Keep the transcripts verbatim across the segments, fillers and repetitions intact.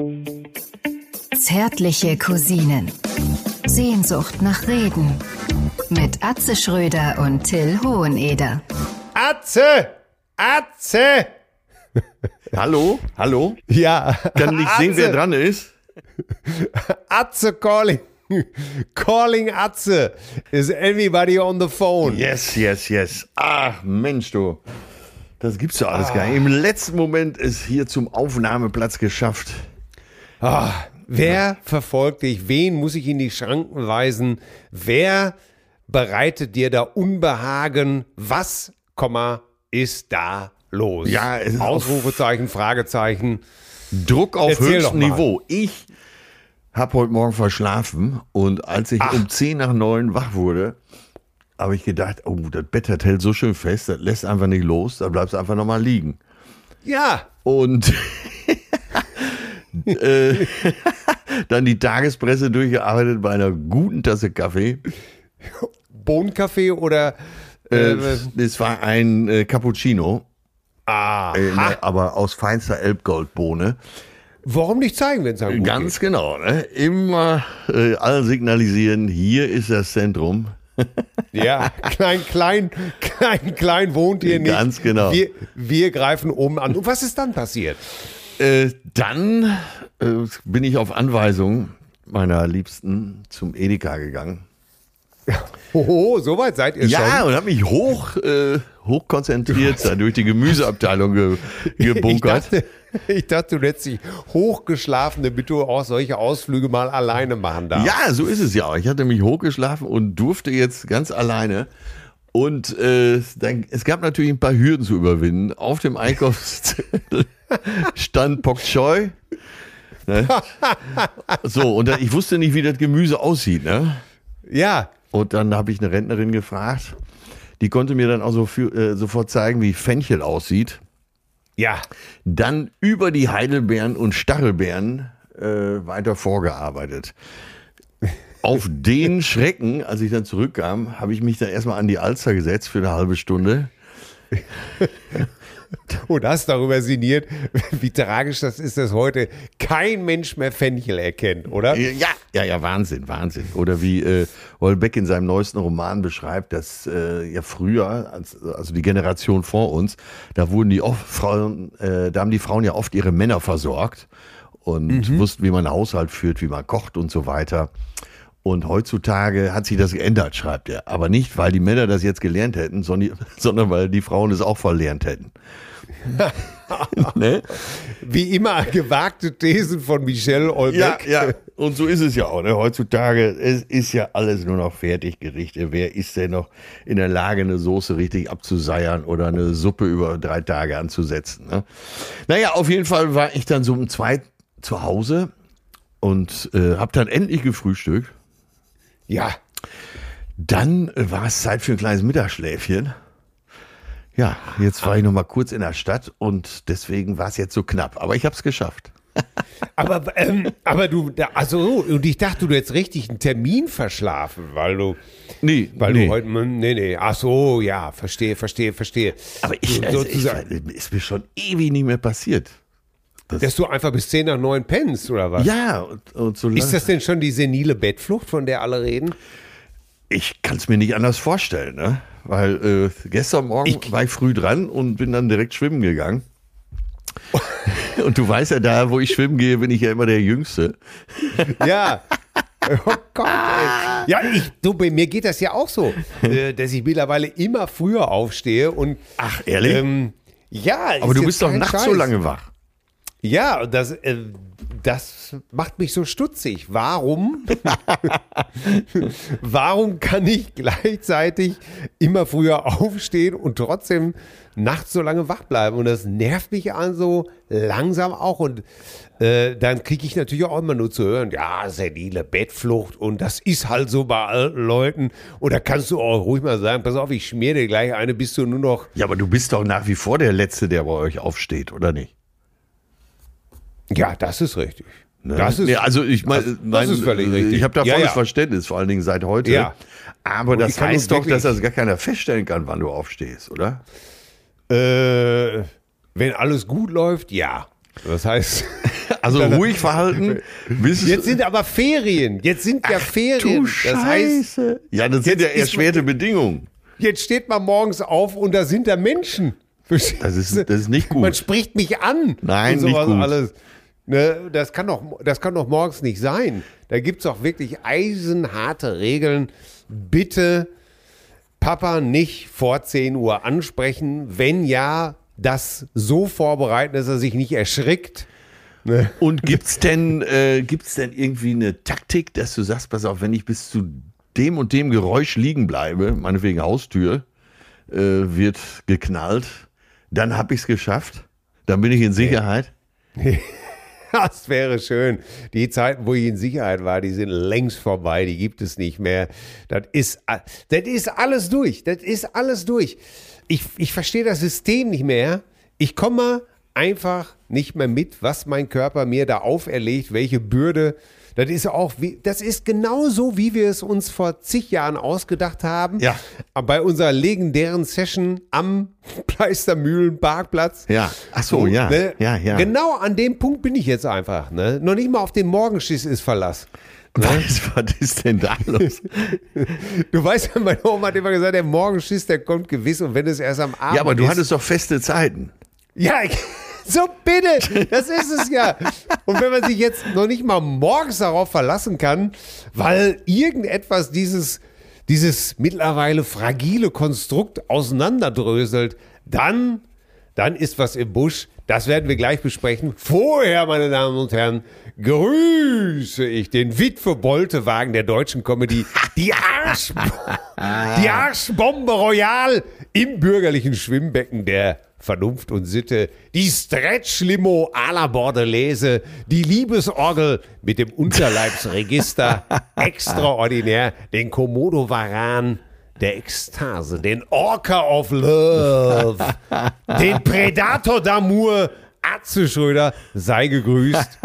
Zärtliche Cousinen. Sehnsucht nach Reden. Mit Atze Schröder und Till Hoheneder. Atze! Atze! Hallo? Hallo? Ja. Kann nicht sehen, wer dran ist. Atze calling. Calling Atze. Is everybody on the phone? Yes, yes, yes. Ach, Mensch, du. Das gibt's ja alles ah. gar nicht. Im letzten Moment ist hier zum Aufnahmeplatz geschafft. Ah, wer verfolgt dich? Wen muss ich in die Schranken weisen? Wer bereitet dir da Unbehagen? Was, Komma, ist da los? Ja, es ist Ausrufezeichen, Fragezeichen. Druck auf Erzähl höchstem doch mal. Niveau. Ich habe heute Morgen verschlafen und als ich Ach. um zehn nach neun wach wurde, habe ich gedacht, oh, das Bett das hält so schön fest, das lässt einfach nicht los, da bleibst du einfach nochmal liegen. Ja. Und äh, dann die Tagespresse durchgearbeitet bei einer guten Tasse Kaffee. Bohnenkaffee oder? Äh, Äh, es war ein äh, Cappuccino, ah, äh, aber aus feinster Elbgoldbohne. warum nicht zeigen, wenn es einem gut Ganz geht? genau, ne? Immer äh, allen signalisieren, hier ist das Zentrum. Ja, klein, klein, klein, klein wohnt ihr nicht. Ganz genau. Wir, wir greifen oben an. Und was ist dann passiert? Äh, dann äh, bin ich auf Anweisung meiner Liebsten zum Edeka gegangen. Hoho, so weit seid ihr Ja, schon. und habe mich hoch, äh, hoch konzentriert, da durch die Gemüseabteilung ge gebunkert. Ich dachte, ich dachte, du hättest dich hochgeschlafen, damit du auch solche Ausflüge mal alleine machen darfst. Ja, so ist es ja auch. Ich hatte mich hochgeschlafen und durfte jetzt ganz alleine. Und äh, dann, es gab natürlich ein paar Hürden zu überwinden. Auf dem Einkaufszettel stand Pok Choi. Ne? So, und dann, ich wusste nicht, wie das Gemüse aussieht. Ne? Ja. Und dann habe ich eine Rentnerin gefragt. Die konnte mir dann auch so für, äh, sofort zeigen, wie Fenchel aussieht. Ja. Dann über die Heidelbeeren und Stachelbeeren äh, weiter vorgearbeitet. Auf den Schrecken, als ich dann zurückkam, habe ich mich dann erstmal an die Alster gesetzt für eine halbe Stunde. Und hast darüber sinniert, wie tragisch das ist, dass heute kein Mensch mehr Fenchel erkennt, oder? Ja, ja, ja, Wahnsinn, Wahnsinn. Oder wie äh, Houellebecq in seinem neuesten Roman beschreibt, dass äh, ja früher, als, also die Generation vor uns, da wurden die oft Frauen, äh, da haben die Frauen ja oft ihre Männer versorgt und mhm. wussten, wie man einen Haushalt führt, wie man kocht und so weiter. Und heutzutage hat sich das geändert, schreibt er. Aber nicht, weil die Männer das jetzt gelernt hätten, sondern, sondern weil die Frauen es auch verlernt hätten. Ne? Wie immer gewagte Thesen von Michel Houellebecq. Ja, ja, und so ist es ja auch. Ne? Heutzutage es ist ja alles nur noch Fertiggerichte. Wer ist denn noch in der Lage, eine Soße richtig abzuseiern oder eine Suppe über drei Tage anzusetzen? Ne? Naja, auf jeden Fall war ich dann so um zwei zu Hause und äh, habe dann endlich gefrühstückt. Ja. Dann äh, war es Zeit für ein kleines Mittagsschläfchen. Ja, jetzt war ich noch mal kurz in der Stadt und deswegen war es jetzt so knapp. Aber ich habe es geschafft. Aber, ähm, aber du, also, und ich dachte, du hättest richtig einen Termin verschlafen, weil du, Nee, weil nee. du heute, nee, nee, ach so, ja, verstehe, verstehe, verstehe. Aber ich, So- also ich, sozusagen, ist mir schon ewig nicht mehr passiert. dass du einfach bis zehn nach neun pennst, oder was? Ja, und, und so Ist lang- das denn schon die senile Bettflucht, von der alle reden? Ich kann es mir nicht anders vorstellen, ne? Weil äh, gestern Morgen Ich- war ich früh dran und bin dann direkt schwimmen gegangen. Und du weißt ja, da wo ich schwimmen gehe, bin ich ja immer der Jüngste. Ja. Oh Gott, ey. Ja, ich, du, bei mir geht das ja auch so, äh, dass ich mittlerweile immer früher aufstehe und Ach, ehrlich? ähm, ja. Aber ist du jetzt bist doch kein nachts Scheiß. so lange wach. Ja, das, äh, das macht mich so stutzig. Warum? Warum kann ich gleichzeitig immer früher aufstehen und trotzdem nachts so lange wach bleiben? Und das nervt mich also langsam auch. Und äh, dann kriege ich natürlich auch immer nur zu hören, ja, senile Bettflucht und das ist halt so bei alten Leuten. Und da kannst du auch ruhig mal sagen, pass auf, ich schmier dir gleich eine, bis du nur noch... Ja, aber du bist doch nach wie vor der Letzte, der bei euch aufsteht, oder nicht? Ja, das ist richtig. Ne? Das ist, nee, also ich meine, das, das ist völlig richtig. Ich habe da Ja, volles ja. Verständnis, vor allen Dingen seit heute. Ja. Aber Und das ich kann heißt nur doch, dass wirklich- das gar keiner feststellen kann, wann du aufstehst, oder? Äh, wenn alles gut läuft, ja. Das heißt, Also Dann- ruhig verhalten. Bis Jetzt sind aber Ferien. Jetzt sind ja Ferien. du Das heißt, Scheiße. Ja, das sind ja jetzt ist- erschwerte Bedingungen. jetzt steht man morgens auf und da sind da Menschen. Das ist, das ist nicht gut. Man spricht mich an. Nein, und sowas nicht gut. Alles. Ne, das, kann doch, das kann doch morgens nicht sein. Da gibt es auch wirklich eisenharte Regeln. Bitte Papa nicht vor zehn Uhr ansprechen. Wenn ja, das so vorbereiten, dass er sich nicht erschrickt. Ne? Und gibt's denn, äh, gibt's denn irgendwie eine Taktik, dass du sagst, pass auf, wenn ich bis zu dem und dem Geräusch liegen bleibe, meinetwegen Haustür, äh, wird geknallt, dann habe ich es geschafft, dann bin ich in Sicherheit. Das wäre schön. Die Zeiten, wo ich in Sicherheit war, die sind längst vorbei. Die gibt es nicht mehr. Das ist, das ist alles durch. Das ist alles durch. Ich, ich verstehe das System nicht mehr. Ich komme einfach nicht mehr mit, was mein Körper mir da auferlegt, welche Bürde. Das ist auch, wie, das ist genauso, wie wir es uns vor zig Jahren ausgedacht haben. Ja. Bei unserer legendären Session am Pleistermühlen-Parkplatz. Ja, ach so, ja, Ne? ja, ja. Genau an dem Punkt bin ich jetzt einfach. Ne? Noch nicht mal auf den Morgenschiss ist Verlass. Was, was ist denn da los? Du weißt ja, meine Oma hat immer gesagt, der Morgenschiss, der kommt gewiss und wenn es erst am Abend Ja, aber du ist. hattest doch feste Zeiten. Ja, ich- so bitte, das ist es ja. Und wenn man sich jetzt noch nicht mal morgens darauf verlassen kann, weil irgendetwas dieses, dieses mittlerweile fragile Konstrukt auseinanderdröselt, dann, dann ist was im Busch. Das werden wir gleich besprechen. Vorher, meine Damen und Herren, grüße ich den Witwe-Boltewagen der deutschen Comedy, die Arsch, die Arschbombe Royal im bürgerlichen Schwimmbecken der Vernunft und Sitte, die Stretch-Limo à la Bordelaise, die Liebesorgel mit dem Unterleibsregister, extraordinär, den Komodo-Varan der Ekstase, den Orca of Love, den Predator d'Amour, Atze Schröder, sei gegrüßt.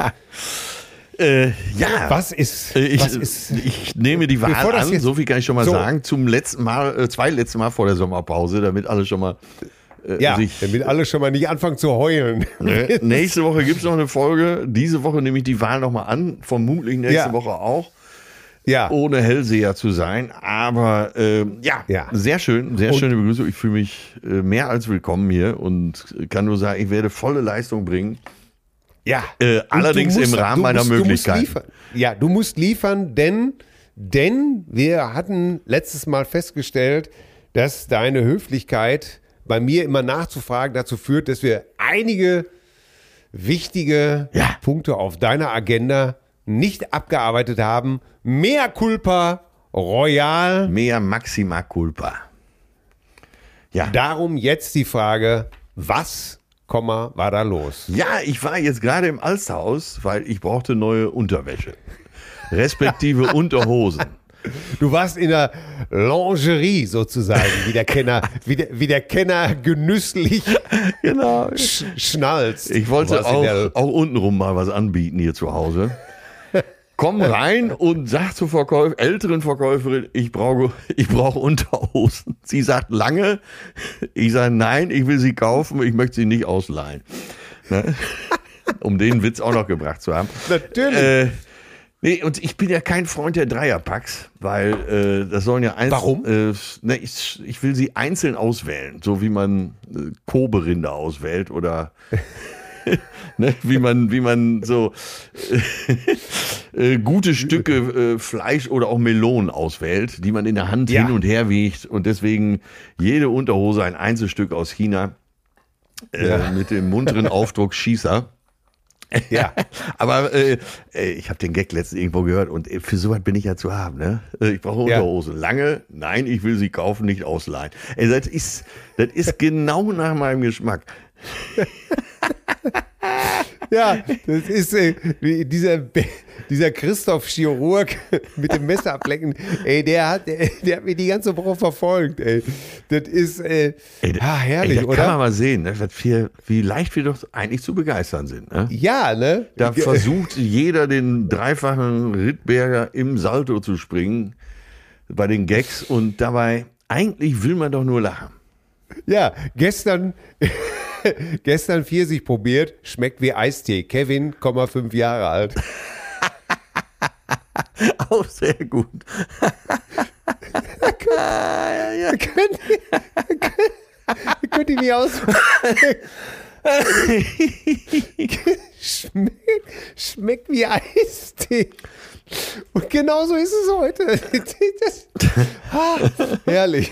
Äh, ja. Was ist, Äh, Ich, was ist, ich nehme die Bevor Wahl das an, jetzt- so viel kann ich schon mal So. sagen, zum letzten Mal, äh, zwei letzten Mal vor der Sommerpause, damit alle schon mal äh, ja, sich... damit alle schon mal nicht anfangen zu heulen. Ne? Nächste Woche gibt es noch eine Folge. Diese Woche nehme ich die Wahl nochmal an. Vermutlich nächste Ja. Woche auch. Ja, Ohne Hellseher zu sein. Aber ähm, ja, Ja. sehr schön. Sehr Und- schöne Begrüßung. Ich fühle mich äh, mehr als willkommen hier und kann nur sagen, ich werde volle Leistung bringen. ja. Äh, Und allerdings du musst- im Rahmen du meiner musst, du musst Möglichkeiten. liefern. Ja, du musst liefern, denn, denn wir hatten letztes Mal festgestellt, dass deine Höflichkeit bei mir immer nachzufragen dazu führt, dass wir einige wichtige Ja. Punkte auf deiner Agenda nicht abgearbeitet haben. Mea culpa royal. Mea maxima culpa. Ja. Darum jetzt die Frage, was, Komma, war da los? Ja, ich war jetzt gerade im Alsterhaus, weil ich brauchte neue Unterwäsche. Respektive Unterhosen. Du warst in der Lingerie sozusagen, wie der Kenner, wie der, wie der Kenner genüsslich Genau. sch schnalzt. Ich Du wollte warst in auch, der- auch untenrum mal was anbieten hier zu Hause. Komm rein und sag zur Verkäuf älteren Verkäuferin, ich brauche ich brauche Unterhosen. Sie sagt lange. Ich sage nein, ich will sie kaufen, ich möchte sie nicht ausleihen. Ne? Um den Witz auch noch gebracht zu haben. Natürlich. Äh, nee, und ich bin ja kein Freund der Dreierpacks, weil äh, das sollen ja einzeln. Warum? Äh, ne, ich, ich will sie einzeln auswählen, so wie man äh, Kobe-Rinder auswählt oder ne, wie man, wie man so äh, äh, gute Stücke äh, Fleisch oder auch Melonen auswählt, die man in der Hand Ja. hin und her wiegt und deswegen jede Unterhose ein Einzelstück aus China äh, Ja. mit dem munteren Aufdruck Schießer. Ja. Aber äh, äh, ich habe den Gag letztens irgendwo gehört und äh, für sowas bin ich ja zu haben. Ne? Äh, Ich brauche Ja. Unterhosen. Lange, nein, ich will sie kaufen, nicht ausleihen. Ey, das ist, das ist genau nach meinem Geschmack. Ja, das ist äh, wie dieser, Be- dieser Christoph Chirurg mit dem Messer ablecken. Ey, der hat, der, der hat mich die ganze Woche verfolgt. Ey. Das ist äh, Ey, da- ah, herrlich, ey, da oder? kann man mal sehen, ne? was wir, wie leicht wir doch eigentlich zu begeistern sind. Ne? Ja, ne? Da versucht jeder den dreifachen Rittberger im Salto zu springen bei den Gags und dabei, eigentlich will man doch nur lachen. Ja, gestern, gestern Pfirsich probiert, schmeckt wie Eistee. Kevin, fünf Jahre alt. Auch sehr gut. ja, ja. Könnt, könnt, könnt ihr nicht aus. schmeckt, schmeckt wie Eistee. Und genau so ist es heute. Das, ah, herrlich.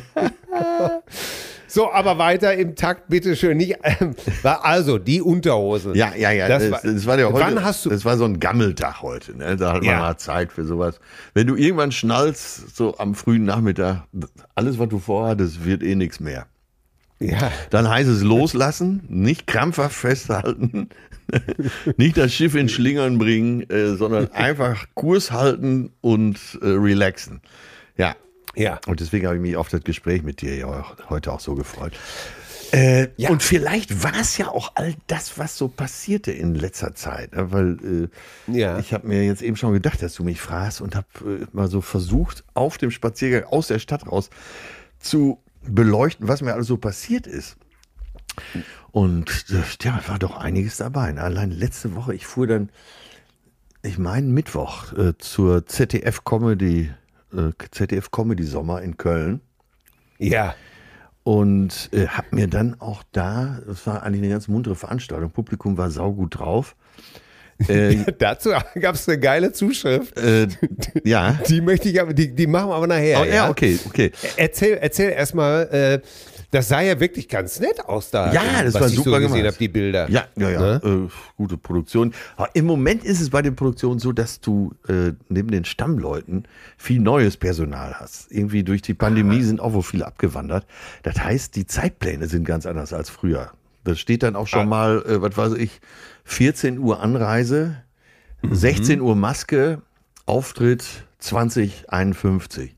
So, aber weiter im Takt, bitteschön. Nicht, ähm, also, die Unterhosen. Ja, ja, ja. Das, das, war, das war ja heute, wann hast du, das war so ein Gammeltag heute. Ne? Da hat man Ja. mal Zeit für sowas. Wenn du irgendwann schnallst, so am frühen Nachmittag, alles, was du vorhattest, wird eh nichts mehr. ja. Dann heißt es loslassen, nicht krampfhaft festhalten, nicht das Schiff in Schlingern bringen, äh, sondern einfach Kurs halten und äh, relaxen. Ja. Ja. Und deswegen habe ich mich auf das Gespräch mit dir ja auch, heute auch so gefreut. Äh, Ja. Und vielleicht war es ja auch all das, was so passierte in letzter Zeit. Ne? Weil äh, Ja. ich habe mir jetzt eben schon gedacht, dass du mich fragst und habe äh, mal so versucht, auf dem Spaziergang aus der Stadt raus zu beleuchten, was mir alles so passiert ist. Und äh, ja, war doch einiges dabei. Ne? Allein letzte Woche, ich fuhr dann, ich meine Mittwoch, äh, zur Z D F Comedy, äh, Z D F Comedy Sommer in Köln. Ja. Und äh, habe mir dann auch da, das war eigentlich eine ganz muntere Veranstaltung, Publikum war saugut drauf. Äh, Dazu gab es eine geile Zuschrift. äh, ja. Die möchte ich aber, die, die machen wir aber nachher. Oh, ja, okay, okay. Erzähl, erzähl erstmal, äh, das sah ja wirklich ganz nett aus da. Ja, das was war ich super so gesehen gemacht. habe, die Bilder. Ja, ja, ja. Ne? Äh, gute Produktion. Aber im Moment ist es bei den Produktionen so, dass du äh, neben den Stammleuten viel neues Personal hast. Irgendwie durch die Pandemie sind auch wohl viele abgewandert. Das heißt, die Zeitpläne sind ganz anders als früher. Das steht dann auch schon Ah. mal, äh, was weiß ich, vierzehn Uhr Anreise, sechzehn Uhr Maske, Auftritt zwanzig einundfünfzig.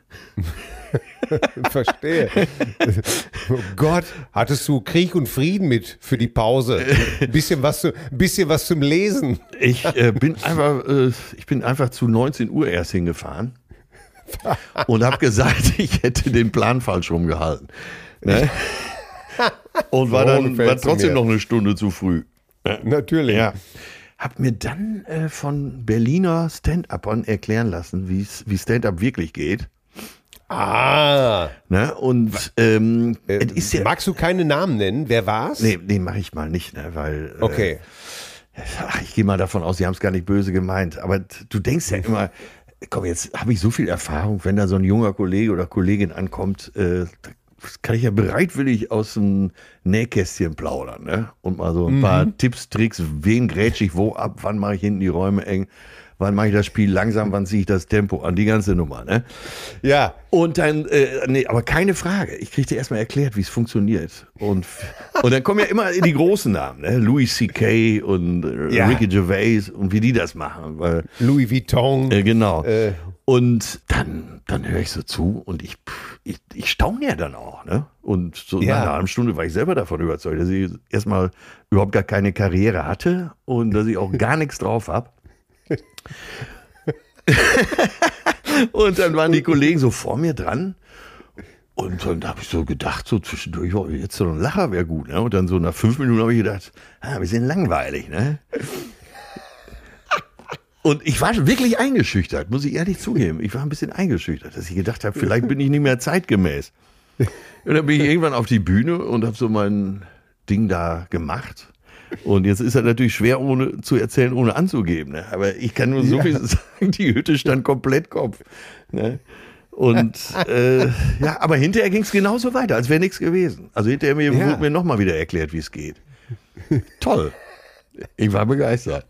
Verstehe. Oh Gott, hattest du Krieg und Frieden mit für die Pause? Ein bisschen was, zu, ein bisschen was zum Lesen. Ich äh, bin einfach, äh, ich bin einfach zu neunzehn Uhr erst hingefahren und habe gesagt, ich hätte den Plan falsch rumgehalten. Ne? Und war So dann gefällt's war trotzdem mir. noch eine Stunde zu früh. Natürlich. Ja. Hab mir dann äh, von Berliner Stand-Upern erklären lassen, wie's, wie Stand-Up wirklich geht. Ah. Ne? Und ähm, Äh, es ist ja. magst du keine Namen nennen? Wer war's? Nee, nee, mache ich mal nicht, ne? Weil. Äh, Okay. Ach, ich gehe mal davon aus, sie haben es gar nicht böse gemeint. Aber du denkst ja immer, komm, jetzt habe ich so viel Erfahrung, wenn da so ein junger Kollege oder Kollegin ankommt, äh, das kann ich ja bereitwillig aus dem Nähkästchen plaudern, ne? Und mal so ein paar Tipps, Tricks, wen grätsche ich wo ab, wann mache ich hinten die Räume eng, wann mache ich das Spiel langsam, wann ziehe ich das Tempo an, die ganze Nummer, ne? Ja. Und dann, äh, nee, aber keine Frage. Ich krieg dir erstmal erklärt, wie es funktioniert. Und, und dann kommen ja immer die großen Namen, ne? Louis C K und äh, Ja. Ricky Gervais und wie die das machen. Weil, Louis Vuitton. äh, genau. Äh. Und dann, dann höre ich so zu und ich, pff, ich, ich staune ja dann auch, ne? Und so Ja. nach einer halben Stunde war ich selber davon überzeugt, dass ich erstmal überhaupt gar keine Karriere hatte und dass ich auch gar nichts drauf habe. Und dann waren die Kollegen so vor mir dran. Und dann habe ich so gedacht, so zwischendurch, oh, jetzt so ein Lacher wäre gut. Ne? Und dann so nach fünf Minuten habe ich gedacht, ah, wir sind langweilig. Ne? Und ich war wirklich eingeschüchtert, muss ich ehrlich zugeben. Ich war ein bisschen eingeschüchtert, dass ich gedacht habe, vielleicht bin ich nicht mehr zeitgemäß. Und dann bin ich irgendwann auf die Bühne und habe so mein Ding da gemacht. Und jetzt ist er natürlich schwer ohne zu erzählen, ohne anzugeben. Ne? Aber ich kann nur so Ja. viel sagen, die Hütte stand komplett Kopf. Ne? Und äh, ja, aber hinterher ging es genauso weiter, als wäre nichts gewesen. Also hinterher mir, Ja. wurde mir nochmal wieder erklärt, wie es geht. Toll. Ich war begeistert.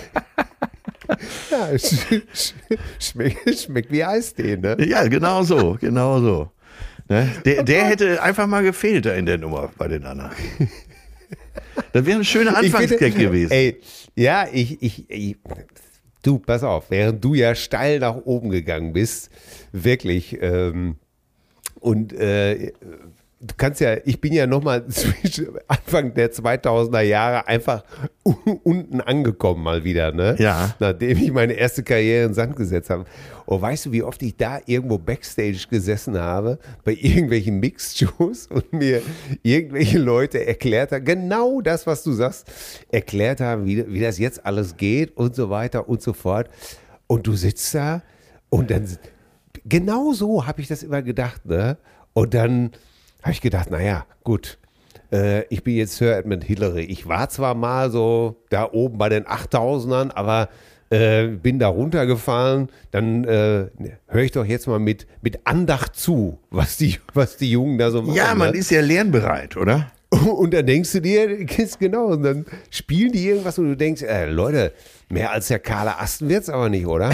Ja, sch sch schmeckt, schmeckt wie Eistee, ne? Ja, genau so, genau so. Ne? Der, der hätte einfach mal gefehlt da in der Nummer bei den anderen. Das wäre ein schöner Ich Anfangsgag finde- gewesen. Ey, ja, ich, ich, ich, du, pass auf, während du ja steil nach oben gegangen bist, wirklich, ähm, und äh, du kannst ja, ich bin ja nochmal zwischen Anfang der zweitausender Jahre einfach unten angekommen mal wieder, ne? Ja. Nachdem ich meine erste Karriere in den Sand gesetzt habe. Oh, weißt du, wie oft ich da irgendwo Backstage gesessen habe, bei irgendwelchen Mixed-Shows und mir irgendwelche Leute erklärt haben, genau das, was du sagst, erklärt haben, wie, wie das jetzt alles geht und so weiter und so fort. Und du sitzt da und dann, genau so habe ich das immer gedacht, ne? Und dann habe ich gedacht, naja, gut, äh, ich bin jetzt Sir Edmund Hillary. Ich war zwar mal so da oben bei den achttausendern, aber äh, bin da runtergefallen. Dann äh, höre ich doch jetzt mal mit, mit Andacht zu, was die, was die Jungen da so machen. Ja, man ne? ist ja lernbereit, oder? Und dann denkst du dir, genau, und dann spielen die irgendwas und du denkst, äh, Leute, mehr als der kahle Asten wird's aber nicht, oder?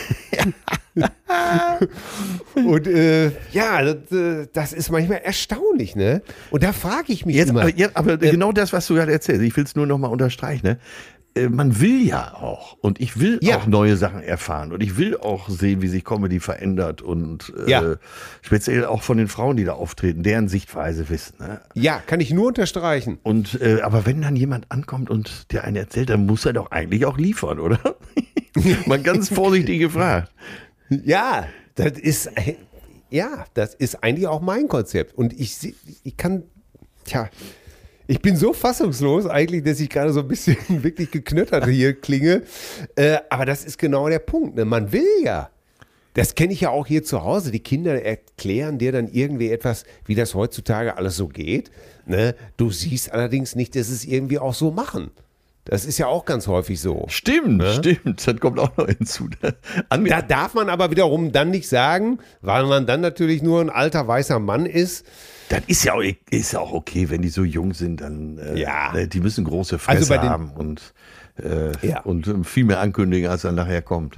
Und äh, ja, das, das ist manchmal erstaunlich, ne? Und da frage ich mich Jetzt, immer. aber, ja, aber äh, genau das, was du gerade erzählst, ich will es nur noch mal unterstreichen, ne? Äh, Man will ja auch und ich will Ja. auch neue Sachen erfahren und ich will auch sehen, wie sich Comedy verändert und äh, Ja. speziell auch von den Frauen, die da auftreten, deren Sichtweise wissen. Ne? Ja, kann ich nur unterstreichen. Und äh, aber wenn dann jemand ankommt und der einen erzählt, dann muss er doch eigentlich auch liefern, oder? Mal ganz vorsichtig gefragt. Ja, das ist, ja, das ist eigentlich auch mein Konzept. Und ich, seh- ich kann, tja, ich bin so fassungslos eigentlich, dass ich gerade so ein bisschen wirklich geknöttert hier klinge. Äh, aber das ist genau der Punkt. Ne? Man will ja. Das kenne ich ja auch hier zu Hause. Die Kinder erklären dir dann irgendwie etwas, wie das heutzutage alles so geht. Ne? Du siehst allerdings nicht, dass es irgendwie auch so machen. Das ist ja auch ganz häufig so. Stimmt, stimmt. Das kommt auch noch hinzu. An Da darf man aber wiederum dann nicht sagen, weil man dann natürlich nur ein alter weißer Mann ist. Das ist ja auch, ist ja auch okay, wenn die so jung sind, dann äh, Ja. ne, die müssen große Fresse Also bei den- haben und, äh, Ja. und ähm, viel mehr ankündigen, als dann nachher kommt.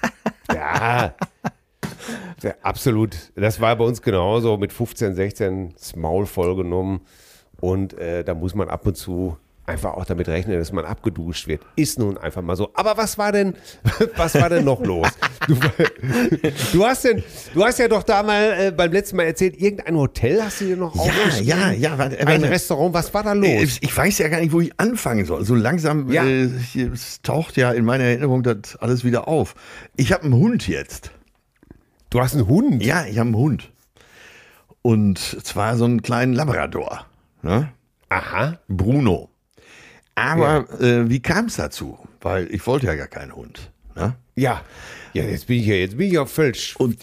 Ja, ja, absolut. Das war bei uns genauso mit fünfzehn, sechzehn das Maul vollgenommen. Und äh, da muss man ab und zu einfach auch damit rechnen, dass man abgeduscht wird. Ist nun einfach mal so. Aber was war denn, was war denn noch los? Du, du hast denn, du hast ja doch da mal äh, beim letzten Mal erzählt, irgendein Hotel hast du dir noch aufgeschrieben? ja, ja. Warte, Ein warte. Restaurant, was war da Äh, los? Ich weiß ja gar nicht, wo ich anfangen soll. So langsam Ja. äh, hier, es taucht ja in meiner Erinnerung das alles wieder auf. Ich habe einen Hund jetzt. Du hast einen Hund? Ja, ich habe einen Hund. Und zwar so einen kleinen Labrador. Ne? Aha. Bruno. Aber äh, wie kam es dazu? Weil ich wollte ja gar keinen Hund. Ne? Ja. Ja, jetzt bin ich ja, jetzt bin ich ja völlig. Und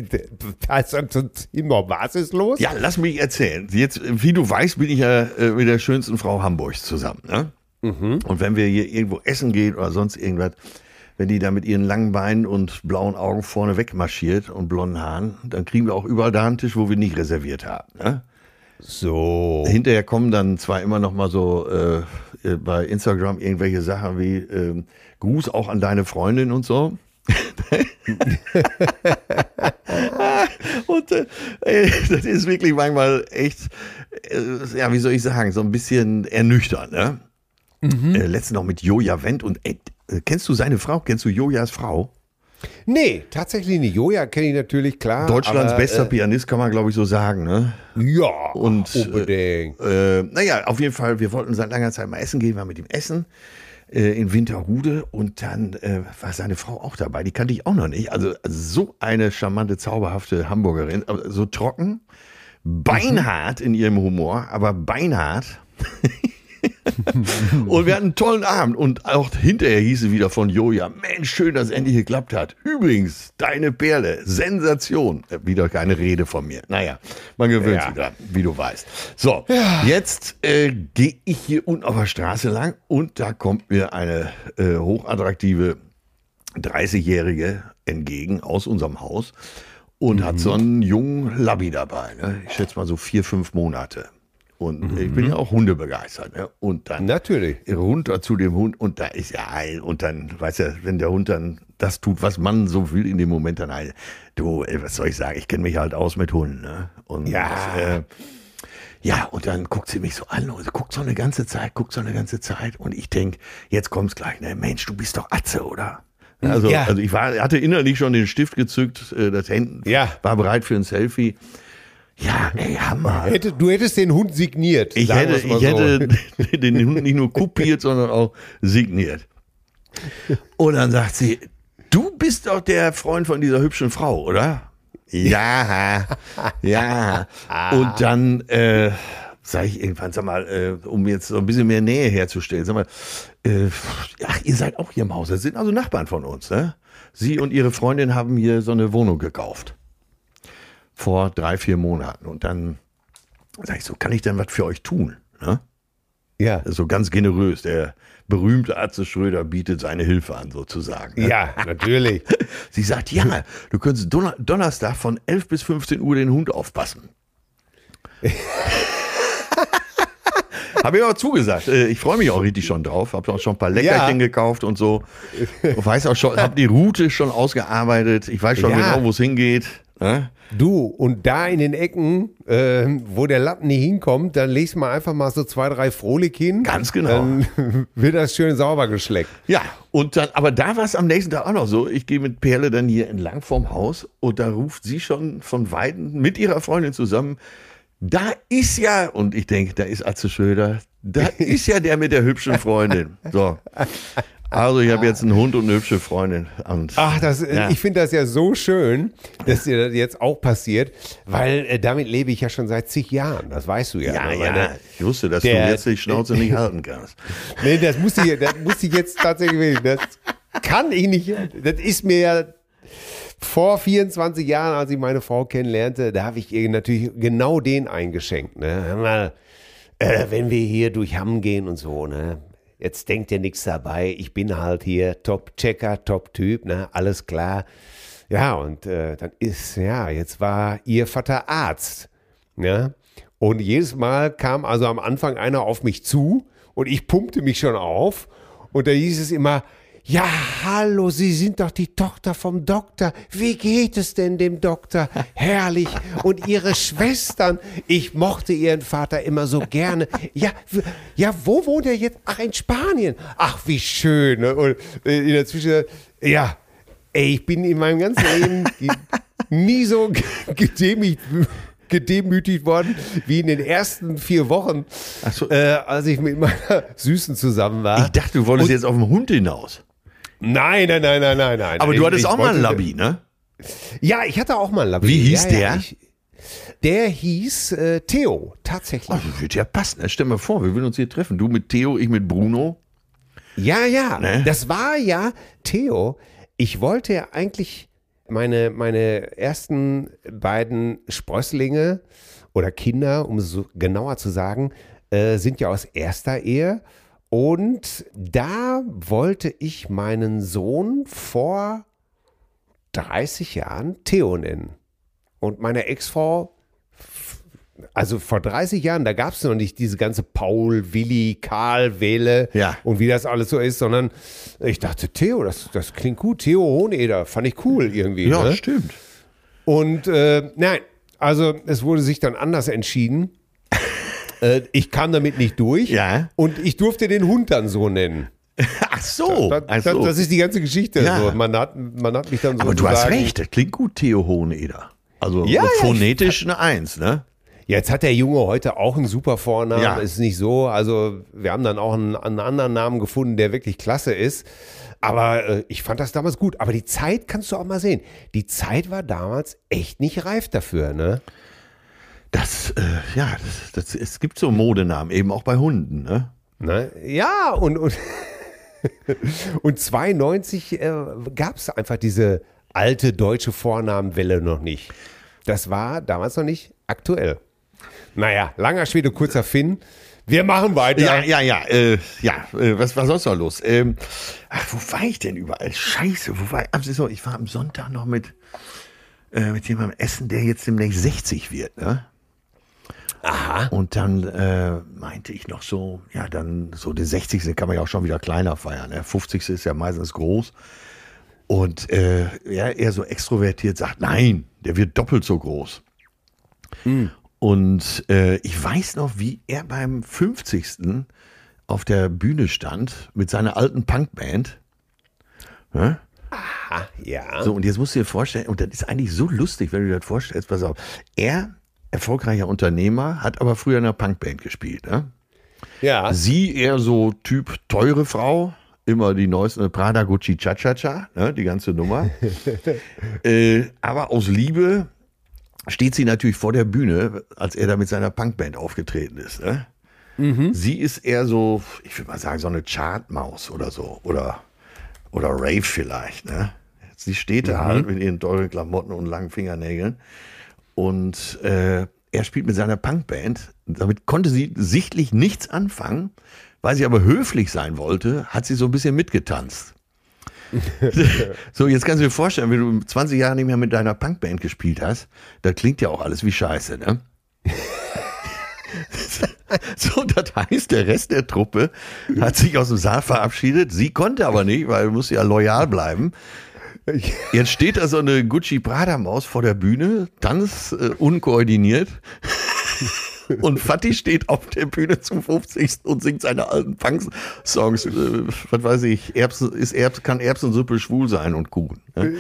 da ist dann immer, was ist los? Ja, lass mich erzählen. Jetzt, wie du weißt, bin ich ja äh, mit der schönsten Frau Hamburgs zusammen. Ne? Und wenn wir hier irgendwo essen gehen oder sonst irgendwas, wenn die da mit ihren langen Beinen und blauen Augen vorne wegmarschiert und blonden Haaren, dann kriegen wir auch überall da einen Tisch, wo wir nicht reserviert haben. Ne? So. Hinterher kommen dann zwar immer noch mal so äh, äh, bei Instagram irgendwelche Sachen wie ähm, Gruß auch an deine Freundin und so. Und äh, ey, das ist wirklich manchmal echt, äh, ja, wie soll ich sagen, so ein bisschen ernüchternd. Ne? Mhm. Äh, letztens noch mit Joja Wendt und ey, äh, kennst du seine Frau? Kennst du Jojas Frau? Nee, tatsächlich nicht. Joja kenne ich natürlich, klar. Deutschlands aber, bester Pianist, kann man glaube ich so sagen. Ne? Äh, ja, Und unbedingt. Äh, naja, auf jeden Fall, wir wollten seit langer Zeit mal essen gehen, waren mit ihm essen äh, in Winterhude und dann äh, war seine Frau auch dabei, die kannte ich auch noch nicht. Also so eine charmante, zauberhafte Hamburgerin, aber so trocken, beinhart in ihrem Humor, aber beinhart. Und wir hatten einen tollen Abend und auch hinterher hieß es wieder von Joja, Mensch, schön, dass es endlich geklappt hat. Übrigens, deine Perle, Sensation. Äh, Wieder keine Rede von mir. Naja, man gewöhnt Ja. sich dran, wie du weißt. So, jetzt äh, gehe ich hier unten auf der Straße lang und da kommt mir eine äh, hochattraktive dreißigjährige entgegen aus unserem Haus und hat so einen jungen Labby dabei. Ne? Ich schätze mal so vier, fünf Monate. Und ich bin ja auch hundebegeistert. Ne? Und dann Natürlich. runter zu dem Hund und da ist ja ein. Und dann, weißt du, wenn der Hund dann das tut, was man so will in dem Moment, dann halt, du, ey, was soll ich sagen, ich kenne mich halt aus mit Hunden. Ne? Und Ja. äh, ja, und dann guckt sie mich so an und guckt so eine ganze Zeit, guckt so eine ganze Zeit. Und ich denke, jetzt kommt's gleich, ne? Mensch, du bist doch Atze, oder? Also, Ja. also ich war, hatte innerlich schon den Stift gezückt, äh, das Händen Ja. war bereit für ein Selfie. Ja, ey, Hammer. Hätte, du hättest den Hund signiert. Ich sagen hätte, wir's mal ich so. hätte den Hund nicht nur kopiert, sondern auch signiert. Und dann sagt sie, du bist doch der Freund von dieser hübschen Frau, oder? Ja, ja. Und dann äh, sage ich irgendwann, sag mal, äh, um jetzt so ein bisschen mehr Nähe herzustellen, sag mal, äh, ach, ihr seid auch hier im Haus, das sind also Nachbarn von uns, ne? Sie und ihre Freundin haben hier so eine Wohnung gekauft. Vor drei, vier Monaten. Und dann sage ich so, kann ich denn was für euch tun? Ne? Ja. So ganz generös. Der berühmte Atze Schröder bietet seine Hilfe an, sozusagen. Ne? Ja, natürlich. Sie sagt, ja, du könntest Donner- Donnerstag von elf bis fünfzehn Uhr den Hund aufpassen. Habe ich auch zugesagt. Äh, Ich freue mich auch richtig schon drauf. Habe auch schon ein paar Leckerchen Ja. gekauft und so. Ich weiß auch schon, habe die Route schon ausgearbeitet. Ich weiß schon Ja. genau, wo es hingeht. Ne? Du, und da in den Ecken, äh, wo der Lappen nicht hinkommt, dann legst du mal einfach mal so zwei, drei Frohlich hin. Ganz genau. Dann wird das schön sauber geschleckt. Ja, und dann, aber da war es am nächsten Tag auch noch so. Ich gehe mit Perle dann hier entlang vorm Haus und da ruft sie schon von Weitem mit ihrer Freundin zusammen. Da ist ja, und ich denke, da ist Atze Schröder, da ist ja der mit der hübschen Freundin. So. Also ich habe jetzt einen Hund und eine hübsche Freundin. Und, Ach, das, ja. ich finde das ja so schön, dass dir das jetzt auch passiert, weil äh, damit lebe ich ja schon seit zig Jahren. Das weißt du ja. Ja, ne? ja, Meine- ich wusste, dass der- du jetzt die Schnauze nicht halten kannst. Nee, das musste ich, das musste ich jetzt tatsächlich, das kann ich nicht. Das ist mir ja vor vierundzwanzig Jahren, als ich meine Frau kennenlernte, da habe ich ihr natürlich genau den eingeschenkt. Ne? Hör mal, äh, wenn wir hier durch Hamm gehen und so, ne? Jetzt denkt ihr nichts dabei. Ich bin halt hier Top-Checker, Top-Typ, ne? Alles klar. Ja, und äh, dann ist, ja, jetzt war ihr Vater Arzt. Ne? Und jedes Mal kam also am Anfang einer auf mich zu und ich pumpte mich schon auf. Und da hieß es immer, ja, hallo, Sie sind doch die Tochter vom Doktor. Wie geht es denn dem Doktor? Herrlich. Und Ihre Schwestern? Ich mochte Ihren Vater immer so gerne. Ja, w- ja, wo wohnt er jetzt? Ach, in Spanien. Ach, wie schön. ne? Und äh, in der Zwischenzeit, ja, ey, ich bin in meinem ganzen Leben nie so gedemütigt, gedemütigt worden wie in den ersten vier Wochen, Ach so. äh, als ich mit meiner Süßen zusammen war. Ich dachte, du wolltest Und- jetzt auf den Hund hinaus. Nein, nein, nein, nein, nein, nein. Aber Ich- du hattest ich auch mal einen wollte- Labby, ne? Ja, ich hatte auch mal einen Labby. Wie hieß ja, der? Ja, ich, der hieß äh, Theo, tatsächlich. Oh, das wird ja passen. Stell dir mal vor, wir würden uns hier treffen. Du mit Theo, ich mit Bruno. Ja, ja, Ne? das war ja Theo. Ich wollte ja eigentlich meine, meine ersten beiden Sprösslinge oder Kinder, um es so genauer zu sagen, äh, sind ja aus erster Ehe. Und da wollte ich meinen Sohn vor dreißig Jahren Theo nennen. Und meine Ex-Frau, also vor dreißig Jahren, da gab es noch nicht diese ganze Paul, Willi, Karl, Wähle Ja. und wie das alles so ist, sondern ich dachte, Theo, das, das klingt gut. Theo Hoheneder, fand ich cool irgendwie. Ja, ne? stimmt. Und äh, nein, also es wurde sich dann anders entschieden. äh, ich kam damit nicht durch. Ja. Und ich durfte den Hund dann so nennen. Ach so. Das, Ach das, so. das ist die ganze Geschichte. Ja. So. Man, hat, man hat mich dann so Aber du hast recht, das klingt gut, Theo Hoheneder. Also Ja, ja, phonetisch eine Eins, ne? Jetzt hat der Junge heute auch einen super Vornamen, Ja. ist nicht so. Also wir haben dann auch einen, einen anderen Namen gefunden, der wirklich klasse ist. Aber äh, ich fand das damals gut. Aber die Zeit kannst du auch mal sehen. Die Zeit war damals echt nicht reif dafür, ne? Das, äh, ja, das, das, es gibt so Modenamen, eben auch bei Hunden, ne? ne? Ja, und, und, und zweiundneunzig äh, gab es einfach diese alte deutsche Vornamenwelle noch nicht. Das war damals noch nicht aktuell. Naja, langer Schwede, kurzer Finn. Wir machen weiter. Ja, ja, ja, äh, ja, äh, was war sonst noch los? Ähm, ach, wo war ich denn überall? Scheiße, wo war ich? Ach, so, ich war am Sonntag noch mit, äh, mit jemandem essen, der jetzt demnächst sechzig wird, ne? Aha. Und dann äh, meinte ich noch so, ja, dann so die sechzigste kann man ja auch schon wieder kleiner feiern, ne? fünfzigste ist ja meistens groß. Und äh, ja, er so extrovertiert sagt, nein, der wird doppelt so groß. Und äh, ich weiß noch, wie er beim fünfzigsten auf der Bühne stand mit seiner alten Punkband. Ne? Ah, ja. So, und jetzt musst du dir vorstellen, und das ist eigentlich so lustig, wenn du dir das vorstellst, pass auf, er erfolgreicher Unternehmer, hat aber früher in einer Punkband gespielt. Ne? Ja. Sie eher so Typ teure Frau, immer die neuesten Prada, Gucci, Cha-Cha-Cha, ne? Die ganze Nummer. äh, aber aus Liebe steht sie natürlich vor der Bühne, als er da mit seiner Punkband aufgetreten ist. Ne? Mhm. Sie ist eher so, ich würde mal sagen, so eine Chartmaus oder so. Oder, oder Rave vielleicht. Ne? Sie steht da mhm. halt mit ihren teuren Klamotten und langen Fingernägeln. Und äh, er spielt mit seiner Punkband. Damit konnte sie sichtlich nichts anfangen. Weil sie aber höflich sein wollte, hat sie so ein bisschen mitgetanzt. So, jetzt kannst du dir vorstellen, wenn du zwanzig Jahre nicht mehr mit deiner Punkband gespielt hast, da klingt ja auch alles wie Scheiße, ne? So, das heißt, der Rest der Truppe hat sich aus dem Saal verabschiedet. Sie konnte aber nicht, weil sie musste ja loyal bleiben. Jetzt steht da so eine Gucci-Prada-Maus vor der Bühne, tanzt äh, unkoordiniert. Und Fatih steht auf der Bühne zum fünfzigsten und singt seine alten Punk-Songs. Äh, was weiß ich, Erbsen, ist Erbs, kann Erbsensuppe schwul sein und Kuchen. Ne?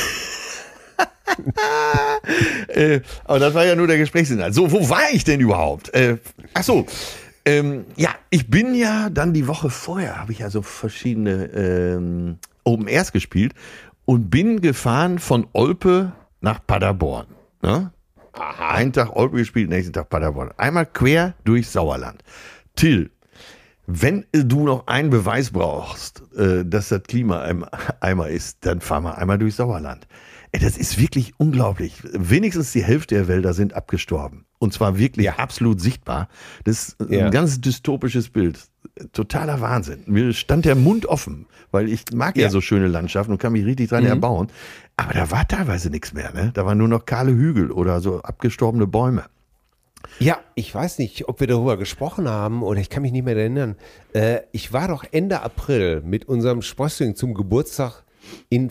äh, aber das war ja nur der Gesprächsinhalt. So, wo war ich denn überhaupt? Äh, ach so, ähm, ja, ich bin ja dann die Woche vorher, habe ich ja so verschiedene ähm, Open Airs gespielt und bin gefahren von Olpe nach Paderborn. Ne? Aha. Einen Tag Olpe gespielt, nächsten Tag Paderborn. Einmal quer durch Sauerland. Till, wenn du noch einen Beweis brauchst, äh, dass das Klima ein Eimer ist, dann fahr mal einmal durch Sauerland. Ey, das ist wirklich unglaublich. Wenigstens die Hälfte der Wälder sind abgestorben. Und zwar wirklich ja. absolut sichtbar. Das ist ein ja. ganz dystopisches Bild. Totaler Wahnsinn. Mir stand der Mund offen, weil ich mag ja, ja so schöne Landschaften und kann mich richtig dran mhm. erbauen. Aber da war teilweise nichts mehr. Ne? Da waren nur noch kahle Hügel oder so abgestorbene Bäume. Ja, ich weiß nicht, ob wir darüber gesprochen haben oder ich kann mich nicht mehr erinnern. Äh, ich war doch Ende April mit unserem Sprössling zum Geburtstag in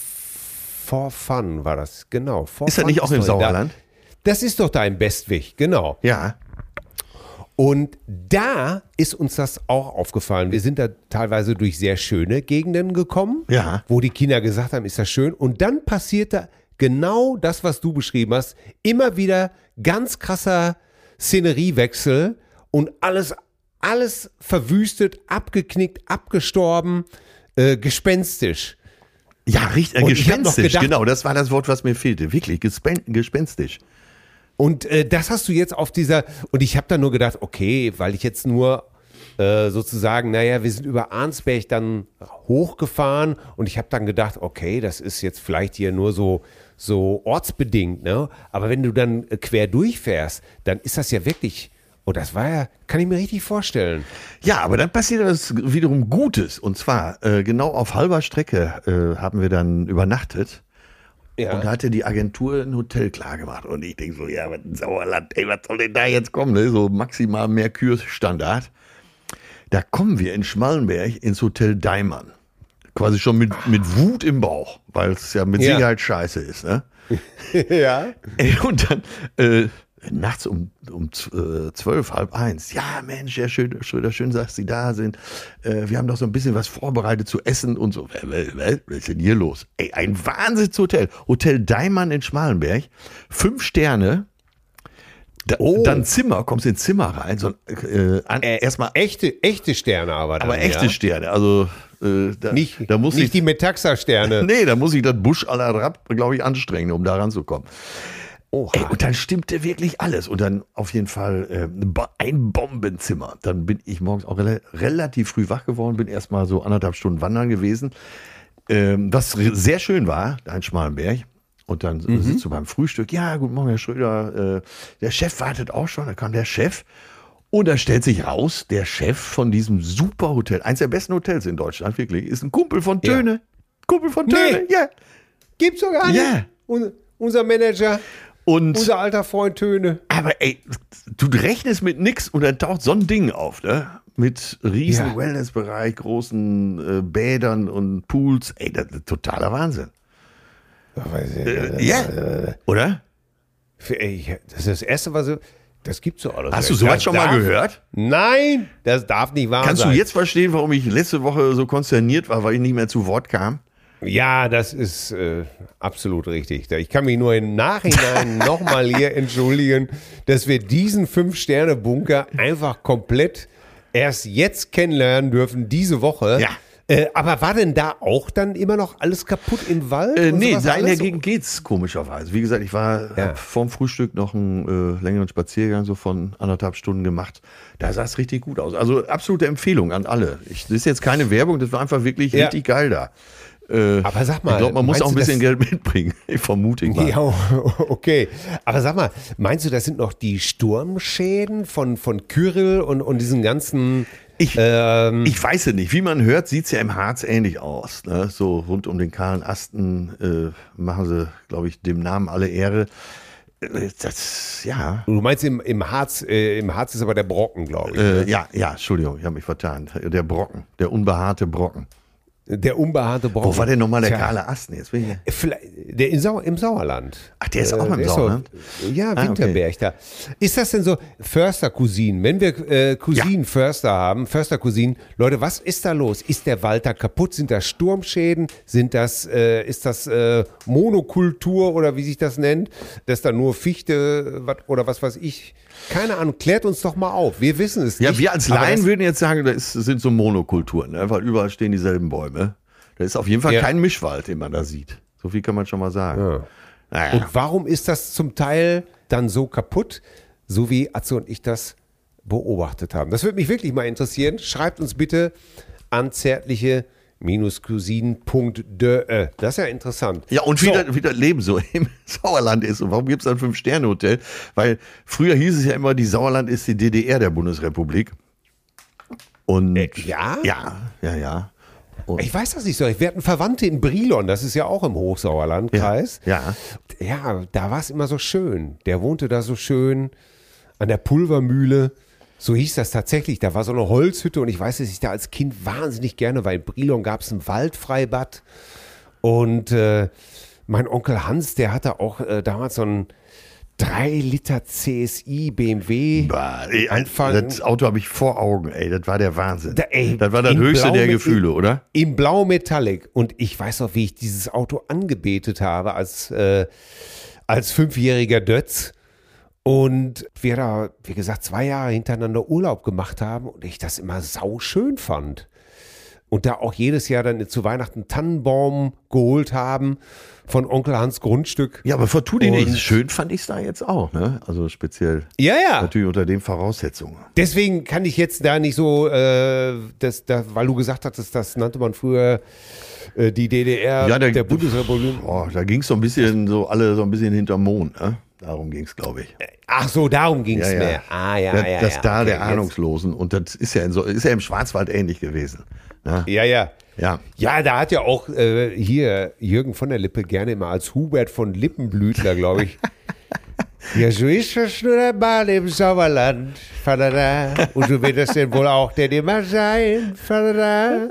For Fun, war das, genau. For ist das nicht auch im Sauerland? Da. Das ist doch da im Bestwig, genau. Ja. Und da ist uns das auch aufgefallen. Wir sind da teilweise durch sehr schöne Gegenden gekommen, ja. wo die Kinder gesagt haben, ist das schön. Und dann passierte genau das, was du beschrieben hast. Immer wieder ganz krasser Szeneriewechsel und alles, alles verwüstet, abgeknickt, abgestorben, äh, gespenstisch. Ja, richtig, äh, gespenstisch, gedacht, genau, das war das Wort, was mir fehlte. Wirklich, gespen- gespenstisch. Und äh, das hast du jetzt auf dieser, und ich habe dann nur gedacht, okay, weil ich jetzt nur äh, sozusagen, naja, wir sind über Arnsberg dann hochgefahren und ich habe dann gedacht, okay, das ist jetzt vielleicht hier nur so, so ortsbedingt, ne? Aber wenn du dann äh, quer durchfährst, dann ist das ja wirklich, oh, das war ja, kann ich mir richtig vorstellen. Ja, aber dann passiert das wiederum Gutes. Und zwar, äh, genau auf halber Strecke äh, haben wir dann übernachtet. Ja. Und da hatte die Agentur ein Hotel klar gemacht. Und ich denke so, ja, was ein Sauerland, ey, was soll denn da jetzt kommen? Ne? So maximal Merkur-Standard. Da kommen wir in Schmallenberg ins Hotel Daimann. Quasi schon mit, mit Wut im Bauch, weil es ja mit ja. Sicherheit scheiße ist. Ne? Ja. Ey, und dann äh, nachts um, um zwölf, halb eins. Ja, Mensch, Herr Schröder, Schröder, schön, dass Sie da sind. Äh, wir haben doch so ein bisschen was vorbereitet zu essen und so. Was ist denn hier los? Ey, ein Wahnsinnshotel. Hotel Daimann in Schmalenberg. Fünf Sterne. Da, oh. Dann Zimmer, kommst ins Zimmer rein. So, äh, an, äh, erstmal echte, echte Sterne aber dann, Aber echte ja? Sterne. Also äh, da, nicht, da muss nicht ich, die Metaxa-Sterne. Nee, da muss ich das Busch à la Rapp, glaube ich, anstrengen, um da ranzukommen. Oh, ey, und dann stimmte wirklich alles. Und dann auf jeden Fall äh, ein Bombenzimmer. Dann bin ich morgens auch rel- relativ früh wach geworden, bin erst mal so anderthalb Stunden wandern gewesen. Ähm, was sehr schön war, da in Schmalenberg. Und dann mhm. sitzt du beim Frühstück. Ja, guten Morgen, Herr Schröder. Äh, der Chef wartet auch schon. Da kam der Chef. Und da stellt sich raus, der Chef von diesem super Hotel, eins der besten Hotels in Deutschland, wirklich, ist ein Kumpel von Töne. Ja. Kumpel von Töne, nee. ja. Gibt's doch gar nicht. Ja. Un- unser Manager. Und unser alter Freund Töne. Aber ey, du rechnest mit nix und dann taucht so ein Ding auf, ne? Mit riesen ja. Wellnessbereich, großen äh, Bädern und Pools. Ey, das ist totaler Wahnsinn. Äh, ja, oder? Das ist das Erste, was... Das gibt's so alles. Hast du sowas schon mal gehört? Nein, das darf nicht wahr Kannst sein. Kannst du jetzt verstehen, warum ich letzte Woche so konsterniert war, weil ich nicht mehr zu Wort kam? Ja, das ist äh, absolut richtig. Ich kann mich nur im Nachhinein nochmal hier entschuldigen, dass wir diesen Fünf-Sterne-Bunker einfach komplett erst jetzt kennenlernen dürfen, diese Woche. Ja. Äh, aber war denn da auch dann immer noch alles kaputt im Wald? Äh, und nee, sowas da in der alles? Gegend geht's komischerweise. Wie gesagt, ich war Ja. hab vorm Frühstück noch einen äh, längeren Spaziergang so von anderthalb Stunden gemacht. Da sah es richtig gut aus. Also absolute Empfehlung an alle. Ich, das ist jetzt keine Werbung, das war einfach wirklich Ja. richtig geil da. Äh, Aber sag mal, ich glaube, man muss meinst auch ein du, bisschen das- Geld mitbringen. Ich vermute ich mal. Ja, okay. Aber sag mal, meinst du, das sind noch die Sturmschäden von, von Kyrill und, und diesen ganzen... Ich, ähm, ich weiß es nicht. Wie man hört, sieht es ja im Harz ähnlich aus. Ne? So rund um den kahlen Asten äh, machen sie, glaube ich, dem Namen alle Ehre. Äh, Das, ja. du meinst, im, im, Harz, äh, im Harz ist aber der Brocken, glaube ich. Äh, ja, ja, Entschuldigung, ich habe mich vertan. Der Brocken, der unbehaarte Brocken. Der unbehaarte Brocken. Wo war denn nochmal der Tja, kahle Ast? Jetzt bin ich Vielleicht, der in Sau, im Sauerland. Ach, der ist auch im der ist Sauerland? So, ja, Ah, Winterberg da. Ist das denn so Förster-Cousinen? Wenn wir äh, Cousinen Förster haben, Förster-Cousinen, Leute, was ist da los? Ist der Wald da kaputt? Sind das Sturmschäden? Sind das, äh, ist das äh, Monokultur oder wie sich das nennt? Dass da nur Fichte wat, oder was weiß ich? Keine Ahnung, klärt uns doch mal auf. Wir wissen es Ja, nicht. wir als aber Laien das- würden jetzt sagen, das sind so Monokulturen, ne? Weil überall stehen dieselben Bäume. Da ist auf jeden Fall Ja. kein Mischwald, den man da sieht. So viel kann man schon mal sagen. Ja. Naja. Und warum ist das zum Teil dann so kaputt, so wie Atze und ich das beobachtet haben? Das würde mich wirklich mal interessieren. Schreibt uns bitte an zärtliche cousinen punkt de. Das ist ja interessant. Ja, und wie, So. das, wie das Leben so im Sauerland ist. Und warum gibt es ein Fünf-Sterne-Hotel? Weil früher hieß es ja immer, die Sauerland ist die D D R der Bundesrepublik. Und Äh, ja? Ja, ja, ja. Und, Ich weiß das nicht so. Wir hatten Verwandte in Brilon, das ist ja auch im Hochsauerlandkreis. ja. Ja, da war es immer so schön. Der wohnte da so schön an der Pulvermühle. So hieß das tatsächlich. Da war so eine Holzhütte und ich weiß, dass ich da als Kind wahnsinnig gerne, weil in Brilon gab es ein Waldfreibad. Und äh, mein Onkel Hans, der hatte auch äh, damals so einen drei Liter C S I B M W. Bah, ey, Anfang- das Auto habe ich vor Augen, ey. Das war der Wahnsinn. Da, ey, das war das in höchste Blau der mit- Gefühle, oder? Im Blau Metallic. Und ich weiß noch, wie ich dieses Auto angebetet habe als, äh, als fünfjähriger Dötz. Und wir da, wie gesagt, zwei Jahre hintereinander Urlaub gemacht haben und ich das immer sauschön fand. Und da auch jedes Jahr dann zu Weihnachten einen Tannenbaum geholt haben von Onkel Hans Grundstück. Ja, aber vertu dich Und- nicht. Schön fand ich es da jetzt auch, ne? Also speziell Ja, ja. natürlich unter den Voraussetzungen. Deswegen kann ich jetzt da nicht so, äh, das, das, weil du gesagt hattest, das nannte man früher äh, die D D R Ja, der- der Bundesrepublik. Oh, da ging es so ein bisschen, so alle so ein bisschen hinterm Mond, ne? Darum ging es, glaube ich. Ach so, darum ging es Ja, ja. mehr. Ah, ja, das, ja, das ja. da Okay, der jetzt- Ahnungslosen. Und das ist ja, in so, ist ja im Schwarzwald ähnlich gewesen. Ne? Ja, ja. Ja. Ja, da hat ja auch äh, hier Jürgen von der Lippe gerne immer als Hubert von Lippenblütler, glaube ich. Ja, so ist das nur einmal im Sauerland. Fadada. Und so wird das denn wohl auch denn immer sein. Fadada.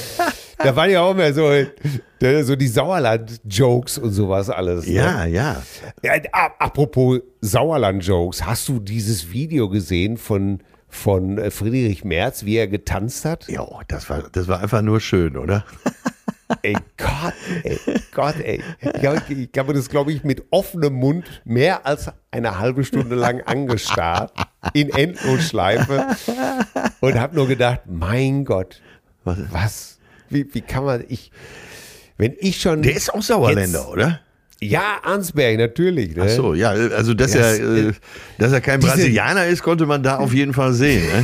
Da waren ja auch mehr so, äh, so die Sauerland-Jokes und sowas alles. Ne? Ja, ja. Ja, a- apropos Sauerland-Jokes, hast du dieses Video gesehen von, von äh, Friedrich Merz, wie er getanzt hat? Ja, das war, das war einfach nur schön, oder? Ey, Gott, ey, Gott, ey. Ich habe ich habe das, glaube ich, mit offenem Mund mehr als eine halbe Stunde lang angestarrt, in Endlosschleife und habe nur gedacht, mein Gott, Was? was, wie, wie kann man, ich, wenn ich schon... Der ist auch Sauerländer, jetzt, oder? Ja, Arnsberg, natürlich. Ne? Ach so, ja, also dass, Das, er, äh, dass er kein diese- Brasilianer ist, konnte man da auf jeden Fall sehen. Ne?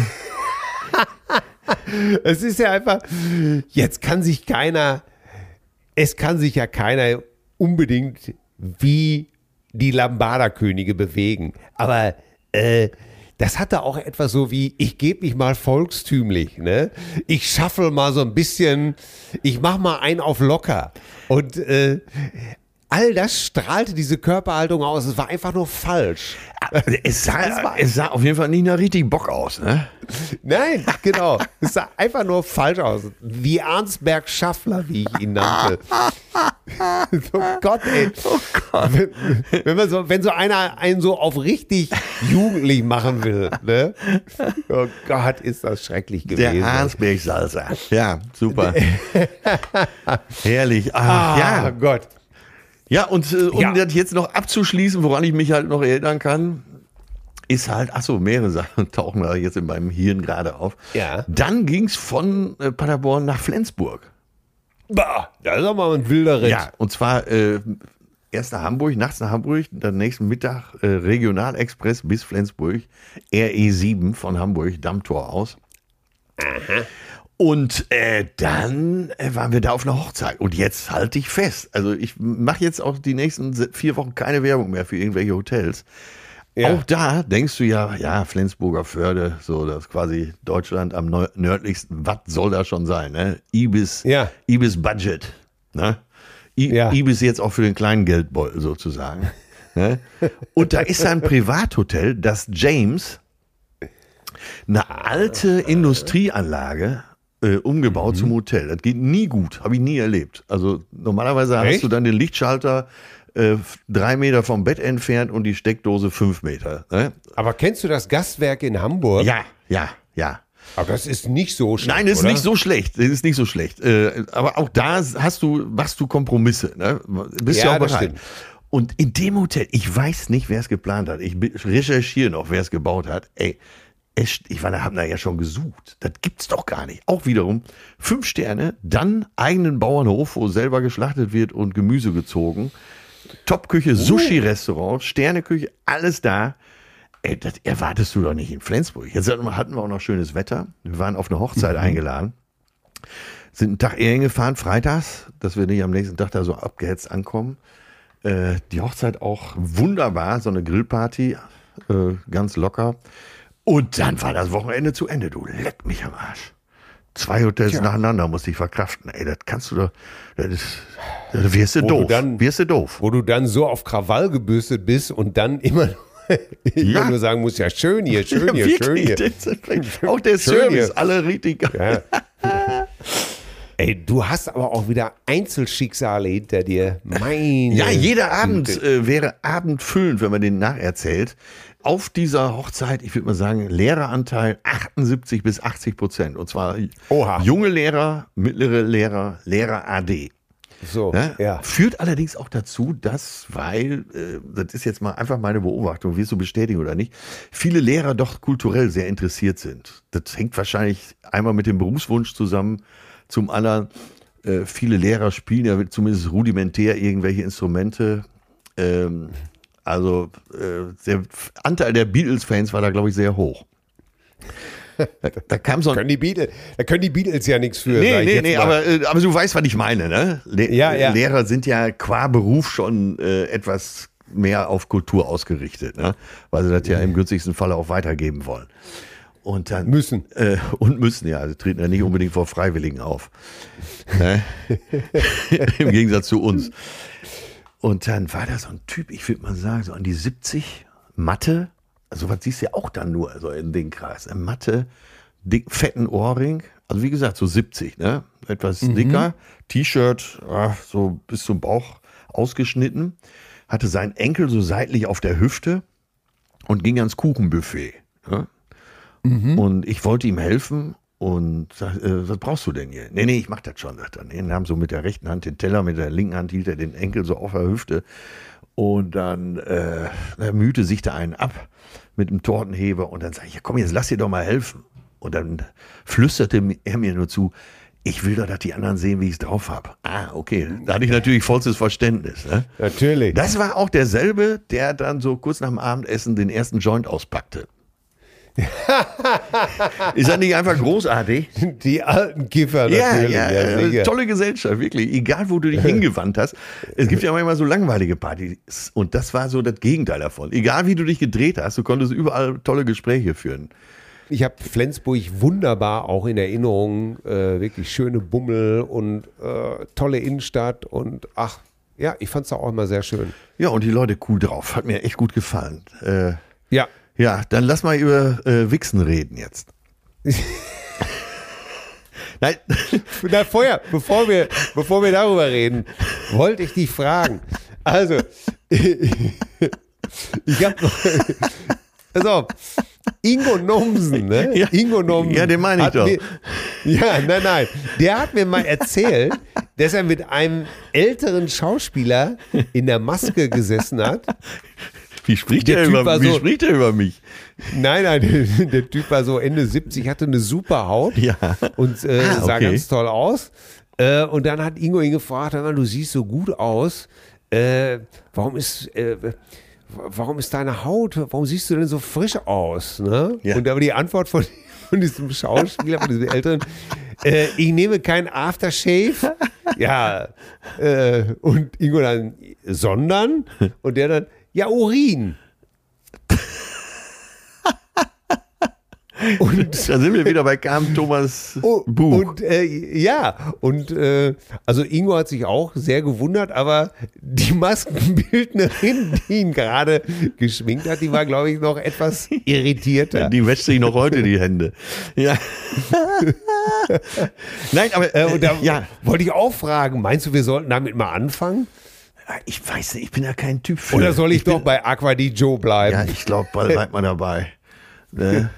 Es ist ja einfach, jetzt kann sich keiner, es kann sich ja keiner unbedingt wie die Lambada-Könige bewegen. Aber äh, das hatte auch etwas so wie, ich gebe mich mal volkstümlich, ne? Ich schaffel mal so ein bisschen, ich mach mal einen auf locker. Und äh, all das strahlte diese Körperhaltung aus. Es war einfach nur falsch. Es sah, es sah auf jeden Fall nicht nach richtig Bock aus, ne? Nein, genau. Es sah einfach nur falsch aus. Wie Arnsberg Schaffler, wie ich ihn nannte. Oh Gott, ey. Oh Gott. Wenn, wenn, man so, wenn so einer einen so auf richtig jugendlich machen will, ne? Oh Gott, ist das schrecklich gewesen. Der Arnsberg-Salsa. Ja, super. Herrlich. Ach, Ah, ja. Gott. Ja, und äh, um Ja. das jetzt noch abzuschließen, woran ich mich halt noch erinnern kann, ist halt, ach so, mehrere Sachen tauchen da jetzt in meinem Hirn gerade auf. Ja. Dann ging's von äh, Paderborn nach Flensburg. Bah, das ist doch mal ein wilder Ritt. Ja, und zwar äh, erst nach Hamburg, nachts nach Hamburg, dann nächsten Mittag äh, Regionalexpress bis Flensburg, R E sieben von Hamburg, Dammtor aus. Und äh, dann äh, waren wir da auf einer Hochzeit. Und jetzt halte ich fest. Also ich mache jetzt auch die nächsten se- vier Wochen keine Werbung mehr für irgendwelche Hotels. Ja. Auch da denkst du ja, ja, Flensburger Förde, so das ist quasi Deutschland am neu- nördlichsten. Was soll da schon sein? Ne? Ibis, Ja. Ibis Budget. Ne? I, Ja. Ibis jetzt auch für den kleinen Geldbeutel sozusagen. Ne? Und da ist ein Privathotel, das James, eine alte Industrieanlage äh, umgebaut Mhm. zum Hotel. Das geht nie gut, habe ich nie erlebt. Also normalerweise Echt? hast du dann den Lichtschalter äh, f- drei Meter vom Bett entfernt und die Steckdose fünf Meter. Ne? Aber kennst du das Gastwerk in Hamburg? Ja, ja, ja. Aber das ist nicht so schlecht, Nein, das ist oder? nicht so schlecht. Das ist nicht so schlecht. Äh, aber auch da hast du, machst du Kompromisse. Ne? Bist ja, Ja, auch das bereit. stimmt. Und in dem Hotel, ich weiß nicht, wer es geplant hat. Ich be- recherchiere noch, wer es gebaut hat. Ey, es, ich war, haben da ja schon gesucht. Das gibt's doch gar nicht. Auch wiederum fünf Sterne, dann eigenen Bauernhof, wo selber geschlachtet wird und Gemüse gezogen. Top-Küche, Sushi-Restaurant, Sterneküche, alles da. Ey, das erwartest du doch nicht in Flensburg. Jetzt hatten wir hatten wir auch noch schönes Wetter. Wir waren auf eine Hochzeit eingeladen. Sind einen Tag eher hingefahren, freitags, dass wir nicht am nächsten Tag da so abgehetzt ankommen. Äh, die Hochzeit auch wunderbar, so eine Grillparty, äh, ganz locker. Und dann war das Wochenende zu Ende. Du leck mich am Arsch. Zwei Hotels Tja. nacheinander musste ich verkraften. Ey, das kannst du doch, das ist, das wirst du Wo doof. du dann- wirst du doof. Wo du dann so auf Krawall gebürstet bist und dann immer, immer Ja. nur sagen musst, ja schön hier, schön hier, Wirklich, schön hier. das ist- auch der Schön Service, hier. alle richtig geil. Ja. Ey, du hast aber auch wieder Einzelschicksale hinter dir. Meine Ja, jeder Abend Güte. äh, wäre abendfüllend, wenn man den nacherzählt. Auf dieser Hochzeit, ich würde mal sagen, Lehreranteil achtundsiebzig bis achtzig Prozent. Und zwar Oha. junge Lehrer, mittlere Lehrer, Lehrer A D. So, Ne? ja. Führt allerdings auch dazu, dass, weil, äh, das ist jetzt mal einfach meine Beobachtung, wirst du bestätigen oder nicht, viele Lehrer doch kulturell sehr interessiert sind. Das hängt wahrscheinlich einmal mit dem Berufswunsch zusammen, zum anderen, äh, viele Lehrer spielen ja zumindest rudimentär irgendwelche Instrumente. Ähm, also äh, der Anteil der Beatles-Fans war da, glaube ich, sehr hoch. Da, da kam so ein Können die Beatles, da können die Beatles ja nichts für. sag Nee, ich nee, jetzt nee, mal. aber, äh, aber du weißt, was ich meine, ne? Le Ja, ja. Lehrer sind ja qua Beruf schon äh, etwas mehr auf Kultur ausgerichtet, ne? Weil sie das ja im günstigsten Falle auch weitergeben wollen. Und dann Müssen. Äh, und müssen, ja. Sie treten ja nicht unbedingt vor Freiwilligen auf. Ne? Im Gegensatz zu uns. Und dann war da so ein Typ, ich würde mal sagen, so an die siebzig, Mathe, also was siehst du ja auch dann nur, also in den Kreis, Mathe, dick, fetten Ohrring, also wie gesagt, so siebzig, ne? Etwas dicker, T-Shirt, ah, so bis zum Bauch ausgeschnitten, hatte seinen Enkel so seitlich auf der Hüfte und ging ans Kuchenbuffet. Ne? Und ich wollte ihm helfen und sag, äh, was brauchst du denn hier? Nee, nee, ich mach das schon, sagt er. Nee, nahm so mit der rechten Hand den Teller, mit der linken Hand hielt er den Enkel so auf der Hüfte. Und dann äh, er mühte sich da einen ab mit dem Tortenheber und dann sag ich, ja, komm, jetzt lass dir doch mal helfen. Und dann flüsterte er mir nur zu, ich will doch, dass die anderen sehen, wie ich es drauf habe. Ah, okay. Da hatte ich natürlich vollstes Verständnis. Ne? Natürlich. Das war auch derselbe, der dann so kurz nach dem Abendessen den ersten Joint auspackte. Ist das nicht einfach großartig? Die alten Kiffer Ja, natürlich. ja, Ja, äh, sicher. tolle Gesellschaft, wirklich. Egal, wo du dich hingewandt hast. Es gibt ja manchmal so langweilige Partys. Und das war so das Gegenteil davon. Egal, wie du dich gedreht hast, du konntest überall tolle Gespräche führen. Ich habe Flensburg wunderbar auch in Erinnerung. Äh, wirklich schöne Bummel und äh, tolle Innenstadt. Und ach, ja, ich fand es auch immer sehr schön. Ja, und die Leute cool drauf. Hat mir echt gut gefallen. Äh, Ja. ja, dann lass mal über äh, Wichsen reden jetzt. Nein, Na, vorher, bevor wir, bevor wir darüber reden, wollte ich dich fragen. Also, ich habe noch, pass auf, Ingo Nomsen, ne? Ja, Ingo Nomsen. ja, den meine ich doch. Mir, ja, nein, nein. Der hat mir mal erzählt, dass er mit einem älteren Schauspieler in der Maske gesessen hat. Wie spricht Der der, Typ über, war wie so- spricht der über mich? Nein, nein, der, der Typ war so Ende siebzig, hatte eine super Haut Ja. und äh, Ah, sah okay. ganz toll aus. Äh, und dann hat Ingo ihn gefragt, hör mal, du siehst so gut aus. Äh, warum ist, äh, warum ist deine Haut, warum siehst du denn so frisch aus? Ne? Ja. Und da war die Antwort von, von diesem Schauspieler, von diesem Älteren, äh, ich nehme kein Aftershave. Ja, äh, und Ingo dann, sondern? Und der dann, ja, Urin. Und Da sind wir wieder bei Carmen Thomas Oh, Buch. Und äh, ja, und äh, also Ingo hat sich auch sehr gewundert, aber die Maskenbildnerin, die ihn gerade geschminkt hat, die war, glaube ich, noch etwas irritierter. Die wäscht sich noch heute die Hände. Ja. Nein, aber Äh, und da ja, wollte ich auch fragen, meinst du, wir sollten damit mal anfangen? ich weiß nicht, ich bin ja kein Typ für. Oder soll ich, bin, doch bei Aqua di Joe bleiben? Ja, ich glaube, bleibt mal dabei. Ne?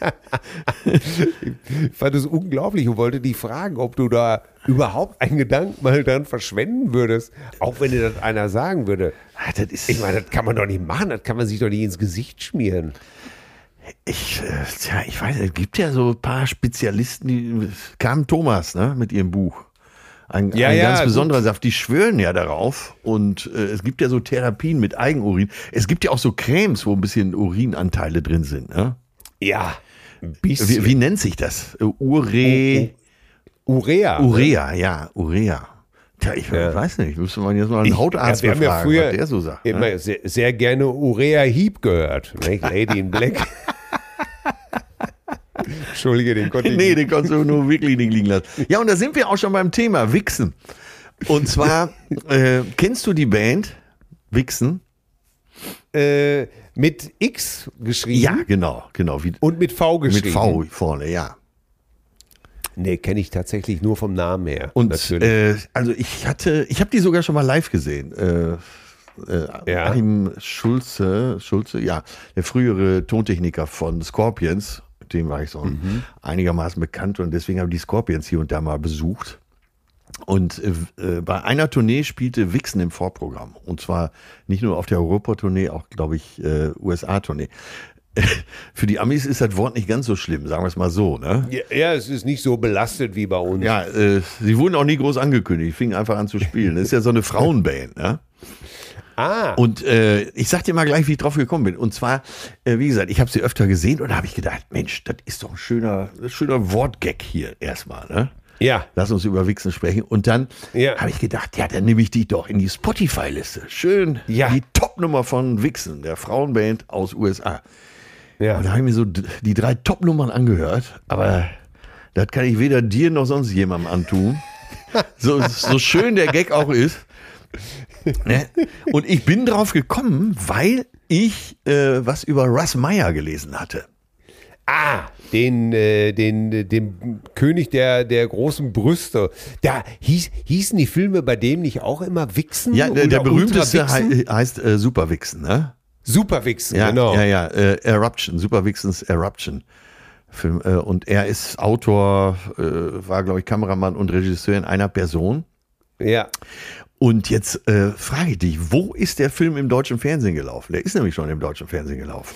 Ich fand es unglaublich und wollte dich fragen, ob du da überhaupt einen Gedanken mal dran verschwenden würdest, auch wenn dir das einer sagen würde. Ah, das ist, Ich meine, das kann man doch nicht machen, das kann man sich doch nicht ins Gesicht schmieren. ich, äh, tja, ich weiß, es gibt ja so ein paar Spezialisten, die Carmen Thomas, ne, mit ihrem Buch. Ein, Ja, ein ja, ganz gut. besonderer Saft. Die schwören ja darauf. Und äh, es gibt ja so Therapien mit Eigenurin. Es gibt ja auch so Cremes, wo ein bisschen Urinanteile drin sind. Ne? Ja, ein bisschen. Wie, wie nennt sich das? Äh, Ure, Urea. Urea, ja, Urea. Tja, ich Ja. weiß nicht, müsste man jetzt mal einen Ich- Hautarzt ja, wir haben ja befragen, früher was der so sagt. immer Ne? sehr, sehr gerne Urea Heap gehört. Nicht? Lady in Black. Entschuldige, den konnte ich Nee, den konntest du nur wirklich nicht liegen lassen. Ja, und da sind wir auch schon beim Thema Wichsen. Und zwar, äh, kennst du die Band Wichsen? äh, mit X geschrieben Ja, genau, genau. Wie, und mit V geschrieben. mit V vorne, ja. Nee, kenne ich tatsächlich nur vom Namen her. Und natürlich. äh, also ich hatte, ich habe die sogar schon mal live gesehen. Äh, äh, Ja. Achim Schulze, Schulze, ja, der frühere Tontechniker von Scorpions, mit dem war ich so Mhm. einigermaßen bekannt und deswegen habe ich die Scorpions hier und da mal besucht. Und äh, bei einer Tournee spielte Wichsen im Vorprogramm. Und zwar nicht nur auf der Europa-Tournee, auch, glaube ich, äh, U S A-Tournee. Für die Amis ist das Wort nicht ganz so schlimm, sagen wir es mal so. Ne? ja, ja, es ist nicht so belastet wie bei uns. Ja, äh, sie wurden auch nie groß angekündigt, fingen einfach an zu spielen. Das ist ja so eine Frauenband. Ne? Ah, Und äh, ich sag dir mal gleich, wie ich drauf gekommen bin. Und zwar, äh, wie gesagt, ich habe sie öfter gesehen und da habe ich gedacht, Mensch, das ist doch ein schöner, ein schöner Wortgag hier erstmal. Ne? ja. Lass uns über Wichsen sprechen. Und dann Ja. habe ich gedacht, ja, dann nehme ich die doch in die Spotify-Liste. Schön, Ja. die Topnummer von Wichsen, der Frauenband aus U S A. Ja. Und da habe ich mir so d- die drei Topnummern angehört, aber das kann ich weder dir noch sonst jemandem antun. So, so schön der Gag auch ist. Ne? Und ich bin drauf gekommen, weil ich äh, was über Russ Meyer gelesen hatte. Ah, den, äh, den, äh, den König der, der großen Brüste. Da hieß, hießen die Filme bei dem nicht auch immer Wichsen? Ja, der, der oder berühmteste Ultra-Wichsen? hei- heißt äh, Superwichsen, ne? Superwichsen, Ja, genau. ja, ja. Äh, Eruption, Superwichsens Eruption. Film, äh, und er ist Autor, äh, war, glaube ich, Kameramann und Regisseur in einer Person. Ja. Und jetzt äh, frage ich dich, wo ist der Film im deutschen Fernsehen gelaufen? Der ist nämlich schon im deutschen Fernsehen gelaufen.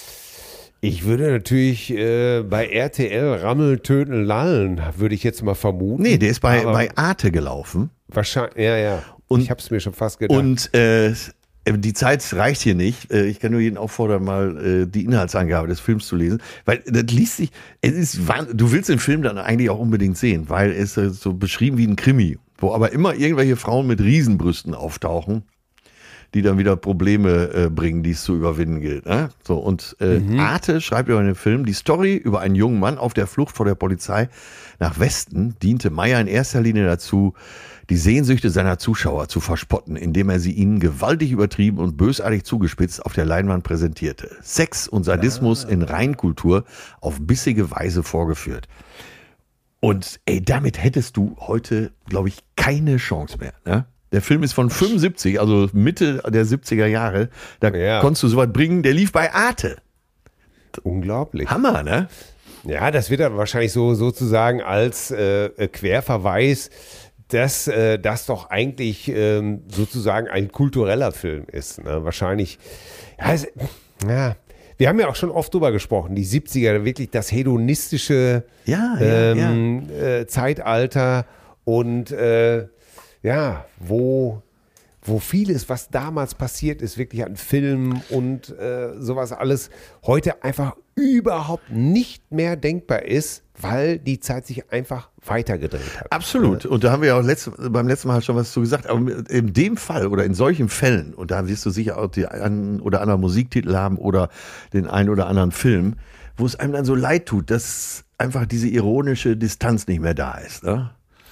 Ich würde natürlich äh, bei R T L Rammel, Töten, Lallen, würde ich jetzt mal vermuten. Nee, der ist bei, Aber bei Arte gelaufen. Wahrscheinlich, ja, ja. Und- ich habe es mir schon fast gedacht. Und äh, die Zeit reicht hier nicht. Äh, Ich kann nur jeden auffordern, mal äh, die Inhaltsangabe des Films zu lesen. Weil das liest sich, es ist, wahn- du willst den Film dann eigentlich auch unbedingt sehen, weil es ist so beschrieben wie ein Krimi, wo aber immer irgendwelche Frauen mit Riesenbrüsten auftauchen, die dann wieder Probleme äh, bringen, die es zu überwinden gilt. Ne? So, und äh, Arte schreibt über den Film, die Story über einen jungen Mann auf der Flucht vor der Polizei nach Westen diente Meyer in erster Linie dazu, die Sehnsüchte seiner Zuschauer zu verspotten, indem er sie ihnen gewaltig übertrieben und bösartig zugespitzt auf der Leinwand präsentierte. Sex und Sadismus in Reinkultur auf bissige Weise vorgeführt. Und ey, damit hättest du heute, glaube ich, keine Chance mehr. Ne? Der Film ist von fünfundsiebzig, also Mitte der siebziger Jahre. Da Ja. konntest du sowas bringen. Der lief bei Arte. Unglaublich. Hammer, ne? Ja, das wird dann wahrscheinlich so sozusagen als äh, Querverweis, dass äh, das doch eigentlich ähm, sozusagen ein kultureller Film ist. Ne? Wahrscheinlich, ja, es, ja, wir haben ja auch schon oft drüber gesprochen, die siebziger, wirklich das hedonistische Ja, ja, ähm, Äh, Zeitalter und äh, ja, wo, wo vieles, was damals passiert ist, wirklich an Filmen und äh, sowas alles, heute einfach überhaupt nicht mehr denkbar ist, weil die Zeit sich einfach weitergedreht hat. Absolut. Und da haben wir ja auch letzte, beim letzten Mal schon was zu gesagt. Aber in dem Fall oder in solchen Fällen, und da wirst du sicher auch die einen oder anderen Musiktitel haben oder den einen oder anderen Film, wo es einem dann so leid tut, dass einfach diese ironische Distanz nicht mehr da ist. Ne?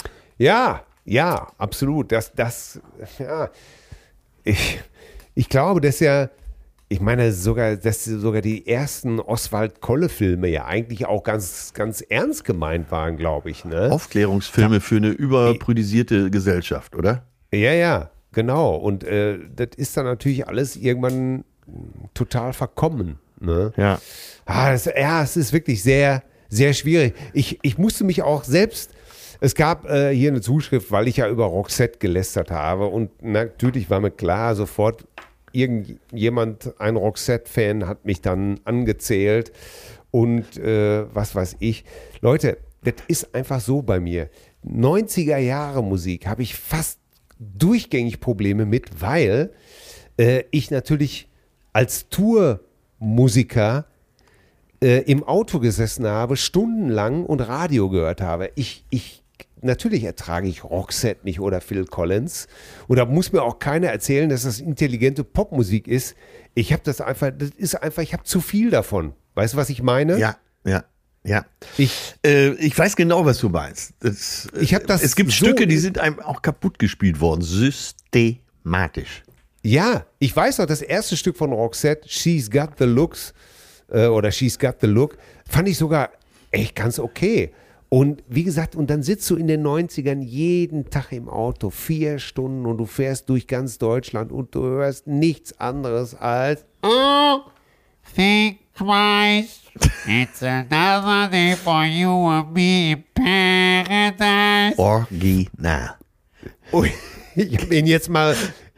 Ja, ja, absolut. Das, das, ja, ich, ich glaube, dass ja, ich meine sogar, dass sogar die ersten Oswald-Kolle-Filme ja eigentlich auch ganz, ganz ernst gemeint waren, glaube ich. Ne? Aufklärungsfilme für eine überprüdisierte Gesellschaft, oder? Ja, ja, genau. Und äh, das ist dann natürlich alles irgendwann total verkommen. Ne? Ja. Ah, das, ja, es ist wirklich sehr, sehr schwierig. Ich, ich musste mich auch selbst, es gab äh, hier eine Zuschrift, weil ich ja über Roxette gelästert habe und natürlich war mir klar, sofort irgendjemand, ein Roxette-Fan hat mich dann angezählt und äh, was weiß ich. Leute, das ist einfach so bei mir. neunziger Jahre Musik habe ich fast durchgängig Probleme mit, weil äh, ich natürlich als Tourmusiker äh, im Auto gesessen habe, stundenlang und Radio gehört habe. Ich, ich Natürlich ertrage ich Roxette nicht oder Phil Collins. Und da muss mir auch keiner erzählen, dass das intelligente Popmusik ist. Ich habe das einfach, das ist einfach, ich habe zu viel davon. Weißt du, was ich meine? Ja, ja, ja. Ich, äh, ich weiß genau, was du meinst. Das, Ich hab das es gibt so- Stücke, die sind einem auch kaputt gespielt worden, systematisch. Ja, ich weiß noch, das erste Stück von Roxette, She's Got the Looks, äh, oder She's Got the Look, fand ich sogar echt ganz okay. Und wie gesagt, und dann sitzt du in den neunzigern jeden Tag im Auto, vier Stunden und du fährst durch ganz Deutschland und du hörst nichts anderes als Oh, think twice. It's another day for you and me in paradise. Original. und ich habe ihn jetzt mal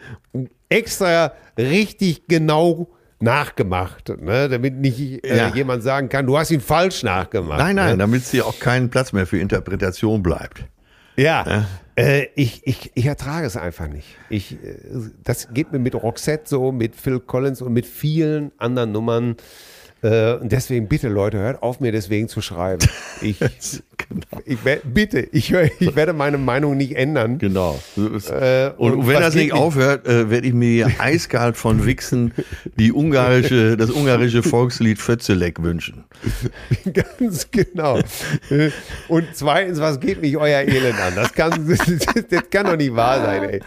extra richtig genau nachgemacht, ne? Damit nicht äh, Ja. jemand sagen kann, du hast ihn falsch nachgemacht. Nein, nein, ne? damit es hier auch keinen Platz mehr für Interpretation bleibt. Ja, äh, ich, ich, ich ertrage es einfach nicht. Ich, äh, das geht mir mit Roxette so, mit Phil Collins und mit vielen anderen Nummern. Äh, und deswegen bitte, Leute, hört auf, mir deswegen zu schreiben. Ich, ich wer- bitte, ich, hör- ich werde meine Meinung nicht ändern. Genau. Äh, und, und wenn was das geht nicht nicht- aufhört, äh, werde ich mir eiskalt von Wichsen die ungarische, das ungarische Volkslied Fötzelek wünschen. Ganz genau. Äh, Und zweitens, was geht mich euer Elend an? Das kann, das kann doch nicht wahr sein, ey.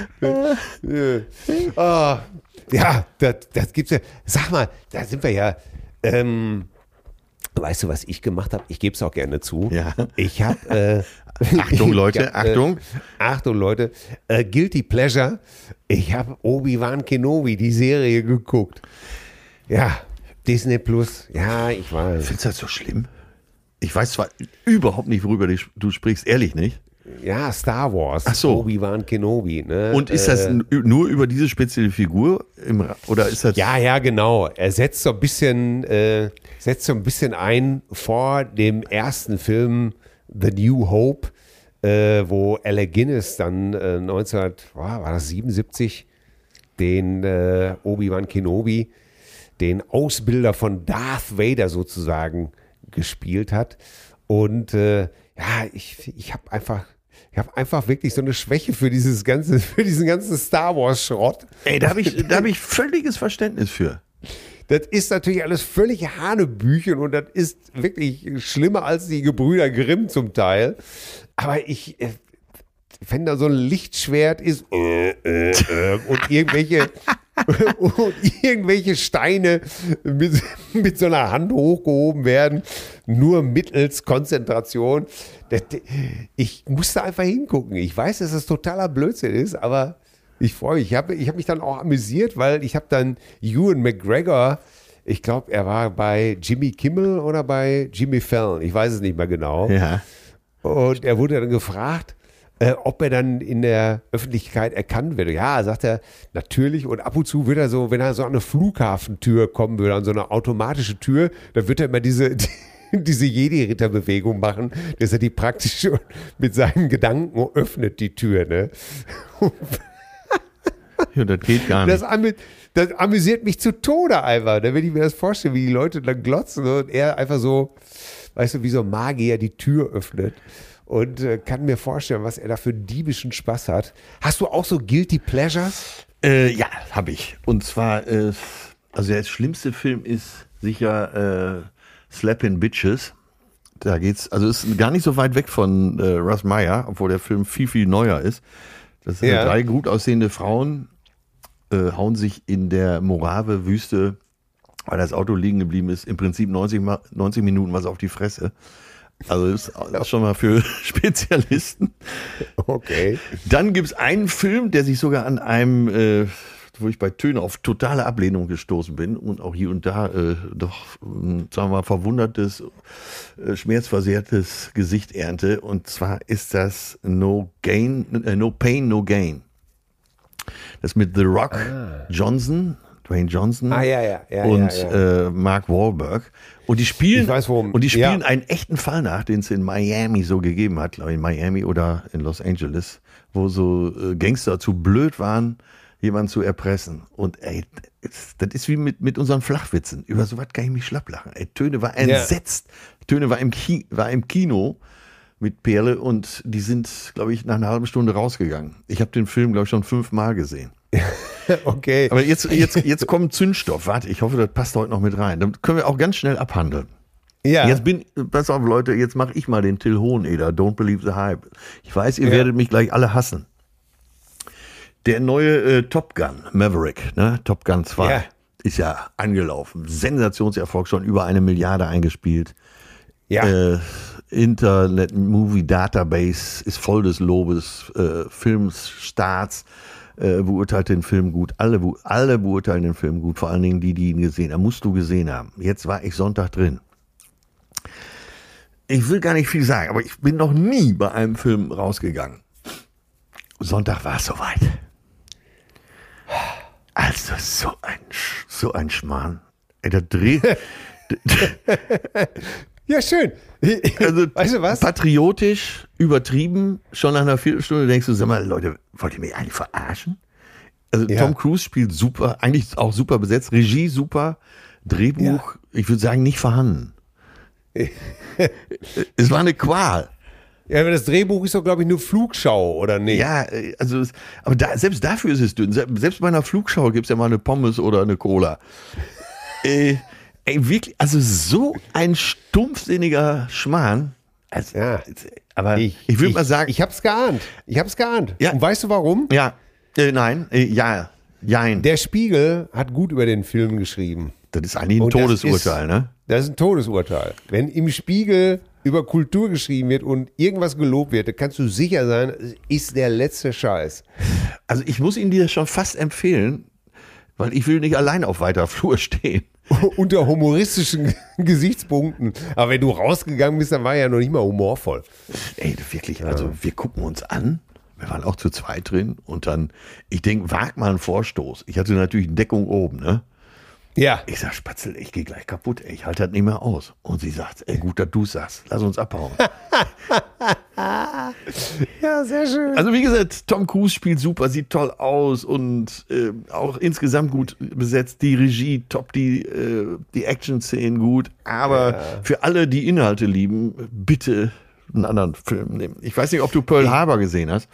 Äh, ah, ja, das, das gibt's ja. Sag mal, da sind wir ja. Ähm, weißt du, was ich gemacht habe? Ich gebe es auch gerne zu. Ja. Ich habe. Äh, Achtung, Leute, ich hab, Achtung. Äh, Achtung, Leute. Äh, Guilty Pleasure. Ich habe Obi-Wan Kenobi, die Serie, geguckt. Ja, Disney Plus. Ja, ich weiß. Findest du das so schlimm? Ich weiß zwar überhaupt nicht, worüber du- du sprichst, ehrlich nicht. Ja, Star Wars. Ach so. Obi-Wan Kenobi. Ne? Und ist das Äh, n- nur über diese spezielle Figur? Im, Ra- oder ist das. Ja, ja, genau. Er setzt so ein bisschen, äh, setzt so ein bisschen ein vor dem ersten Film The New Hope, äh, wo Alec Guinness dann äh, neunzehnhundertsiebenundsiebzig den äh, Obi-Wan Kenobi, den Ausbilder von Darth Vader sozusagen gespielt hat. Und äh, ja, ich, ich habe einfach, ich habe einfach wirklich so eine Schwäche für dieses ganze, für diesen ganzen Star Wars Schrott. Ey, da habe ich, da hab ich völliges Verständnis für. Das ist natürlich alles völlig Hanebüchen und das ist wirklich schlimmer als die Gebrüder Grimm zum Teil. Aber ich, äh, wenn da so ein Lichtschwert ist äh, äh, äh, und irgendwelche und irgendwelche Steine mit, mit so einer Hand hochgehoben werden, nur mittels Konzentration. Das, ich musste einfach hingucken. Ich weiß, dass das totaler Blödsinn ist, aber ich freue mich. Ich habe ich hab mich dann auch amüsiert, weil ich habe dann Ewan McGregor, ich glaube, er war bei Jimmy Kimmel oder bei Jimmy Fallon, ich weiß es nicht mehr genau. Ja. Und er wurde dann gefragt, äh, ob er dann in der Öffentlichkeit erkannt wird. Ja, sagt er, natürlich. Und ab und zu wird er so, wenn er so an eine Flughafentür kommen würde, an so eine automatische Tür, dann wird er immer diese, die, diese Jedi-Ritter-Bewegung machen, dass er die praktisch schon mit seinen Gedanken öffnet, die Tür. Ne? Ja, das geht gar nicht. Das, amü- das amüsiert mich zu Tode einfach. Da will ich mir das vorstellen, wie die Leute dann glotzen und er einfach so, weißt du, wie so ein Magier die Tür öffnet. Und äh, kann mir vorstellen, was er da für diebischen Spaß hat. Hast du auch so Guilty Pleasures? Äh, ja, habe ich. Und zwar, äh, also der schlimmste Film ist sicher äh, Slappin' Bitches. Da geht's, also ist gar nicht so weit weg von äh, Russ Meyer, obwohl der Film viel, viel neuer ist. Das sind Ja. drei gut aussehende Frauen, äh, hauen sich in der Morave-Wüste, weil das Auto liegen geblieben ist, im Prinzip neunzig, Ma- neunzig Minuten was auf die Fresse. Also das ist auch schon mal für Spezialisten. Okay. Dann gibt es einen Film, der sich sogar an einem, äh, wo ich bei Töne auf totale Ablehnung gestoßen bin und auch hier und da äh, doch, äh, sagen wir mal, verwundertes, äh, schmerzversehrtes Gesicht ernte. Und zwar ist das No Gain, äh, No Pain, No Gain. Das mit The Rock Johnson, Dwayne Johnson Ah, ja, ja, ja, und ja, ja. Äh, Mark Wahlberg. Und die spielen, Ich weiß, worum- und die spielen ja. einen echten Fall nach, den es in Miami so gegeben hat, glaube ich, in Miami oder in Los Angeles, wo so äh, Gangster zu blöd waren, jemanden zu erpressen. Und ey, das, das ist wie mit, mit unseren Flachwitzen. Über sowas kann ich mich schlapp lachen. Ey, Töne war entsetzt. Töne war im, Ki war im Kino mit Perle und die sind, glaube ich, nach einer halben Stunde rausgegangen. Ich habe den Film, glaube ich, schon fünfmal gesehen. Okay. Aber jetzt, jetzt, jetzt kommt Zündstoff. Warte, ich hoffe, das passt heute noch mit rein. Dann können wir auch ganz schnell abhandeln. ja. Jetzt bin, pass auf Leute, jetzt mache ich mal den Till Hoheneder, Don't Believe the Hype. Ich weiß, ihr Ja. werdet mich gleich alle hassen. Der neue äh, Top Gun, Maverick, ne? Top Gun zwei, Ja. ist ja angelaufen. Sensationserfolg, schon über eine Milliarde eingespielt. ja. Äh, Internet Movie Database ist voll des Lobes, äh, Filmstarts äh, beurteilt den Film gut, alle, be alle beurteilen den Film gut, vor allen Dingen die, die ihn gesehen haben. Musst du gesehen haben. Jetzt war ich Sonntag drin. Ich will gar nicht viel sagen, aber ich bin noch nie bei einem Film rausgegangen. Sonntag war es soweit. Also so ein, Sch- so ein Schmarrn. Ey, der Dreh... ja, schön. Also, weißt du was? patriotisch, übertrieben, schon nach einer Viertelstunde denkst du, sag mal, Leute, wollt ihr mich eigentlich verarschen? Also Ja. Tom Cruise spielt super, eigentlich auch super besetzt, Regie super, Drehbuch, ich würde sagen, nicht vorhanden. Es war eine Qual. Ja, aber das Drehbuch ist doch, glaube ich, nur Flugschau, oder nicht? Ja, äh, also, es- aber da, selbst dafür ist es dünn. Se- Selbst bei einer Flugschau gibt es ja mal eine Pommes oder eine Cola. äh, ey, wirklich, also so ein stumpfsinniger Schmarrn. Also, Ja. aber ich, ich würde mal sagen, Ich hab's geahnt. Ich hab's geahnt. Ja. Und weißt du warum? ja, äh, nein, äh, ja, jein. Der Spiegel hat gut über den Film geschrieben. Das ist eigentlich ein Und das Todesurteil, ist, ne? Das ist ein Todesurteil. Wenn im Spiegel über Kultur geschrieben wird und irgendwas gelobt wird, dann kannst du sicher sein, es ist der letzte Scheiß. Also ich muss ihn dir schon fast empfehlen, weil ich will nicht allein auf weiter Flur stehen. Unter humoristischen Gesichtspunkten. Aber wenn du rausgegangen bist, dann war er ja noch nicht mal humorvoll. Ey, wirklich, also wir gucken uns an, wir waren auch zu zweit drin und dann, ich denke, wag mal einen Vorstoß. Ich hatte natürlich Deckung oben, ne? Ja. Ich sag, Spatzel, ich gehe gleich kaputt, ey, ich halte das nicht mehr aus. Und sie sagt, ey, gut, dass du sagst, lass uns abhauen. Ja, sehr schön. Also wie gesagt, Tom Cruise spielt super, sieht toll aus und äh, auch insgesamt gut besetzt. Die Regie top, die, äh, die Action-Szenen gut. Aber für alle, die Inhalte lieben, bitte einen anderen Film nehmen. Ich weiß nicht, ob du Pearl Harbor gesehen hast.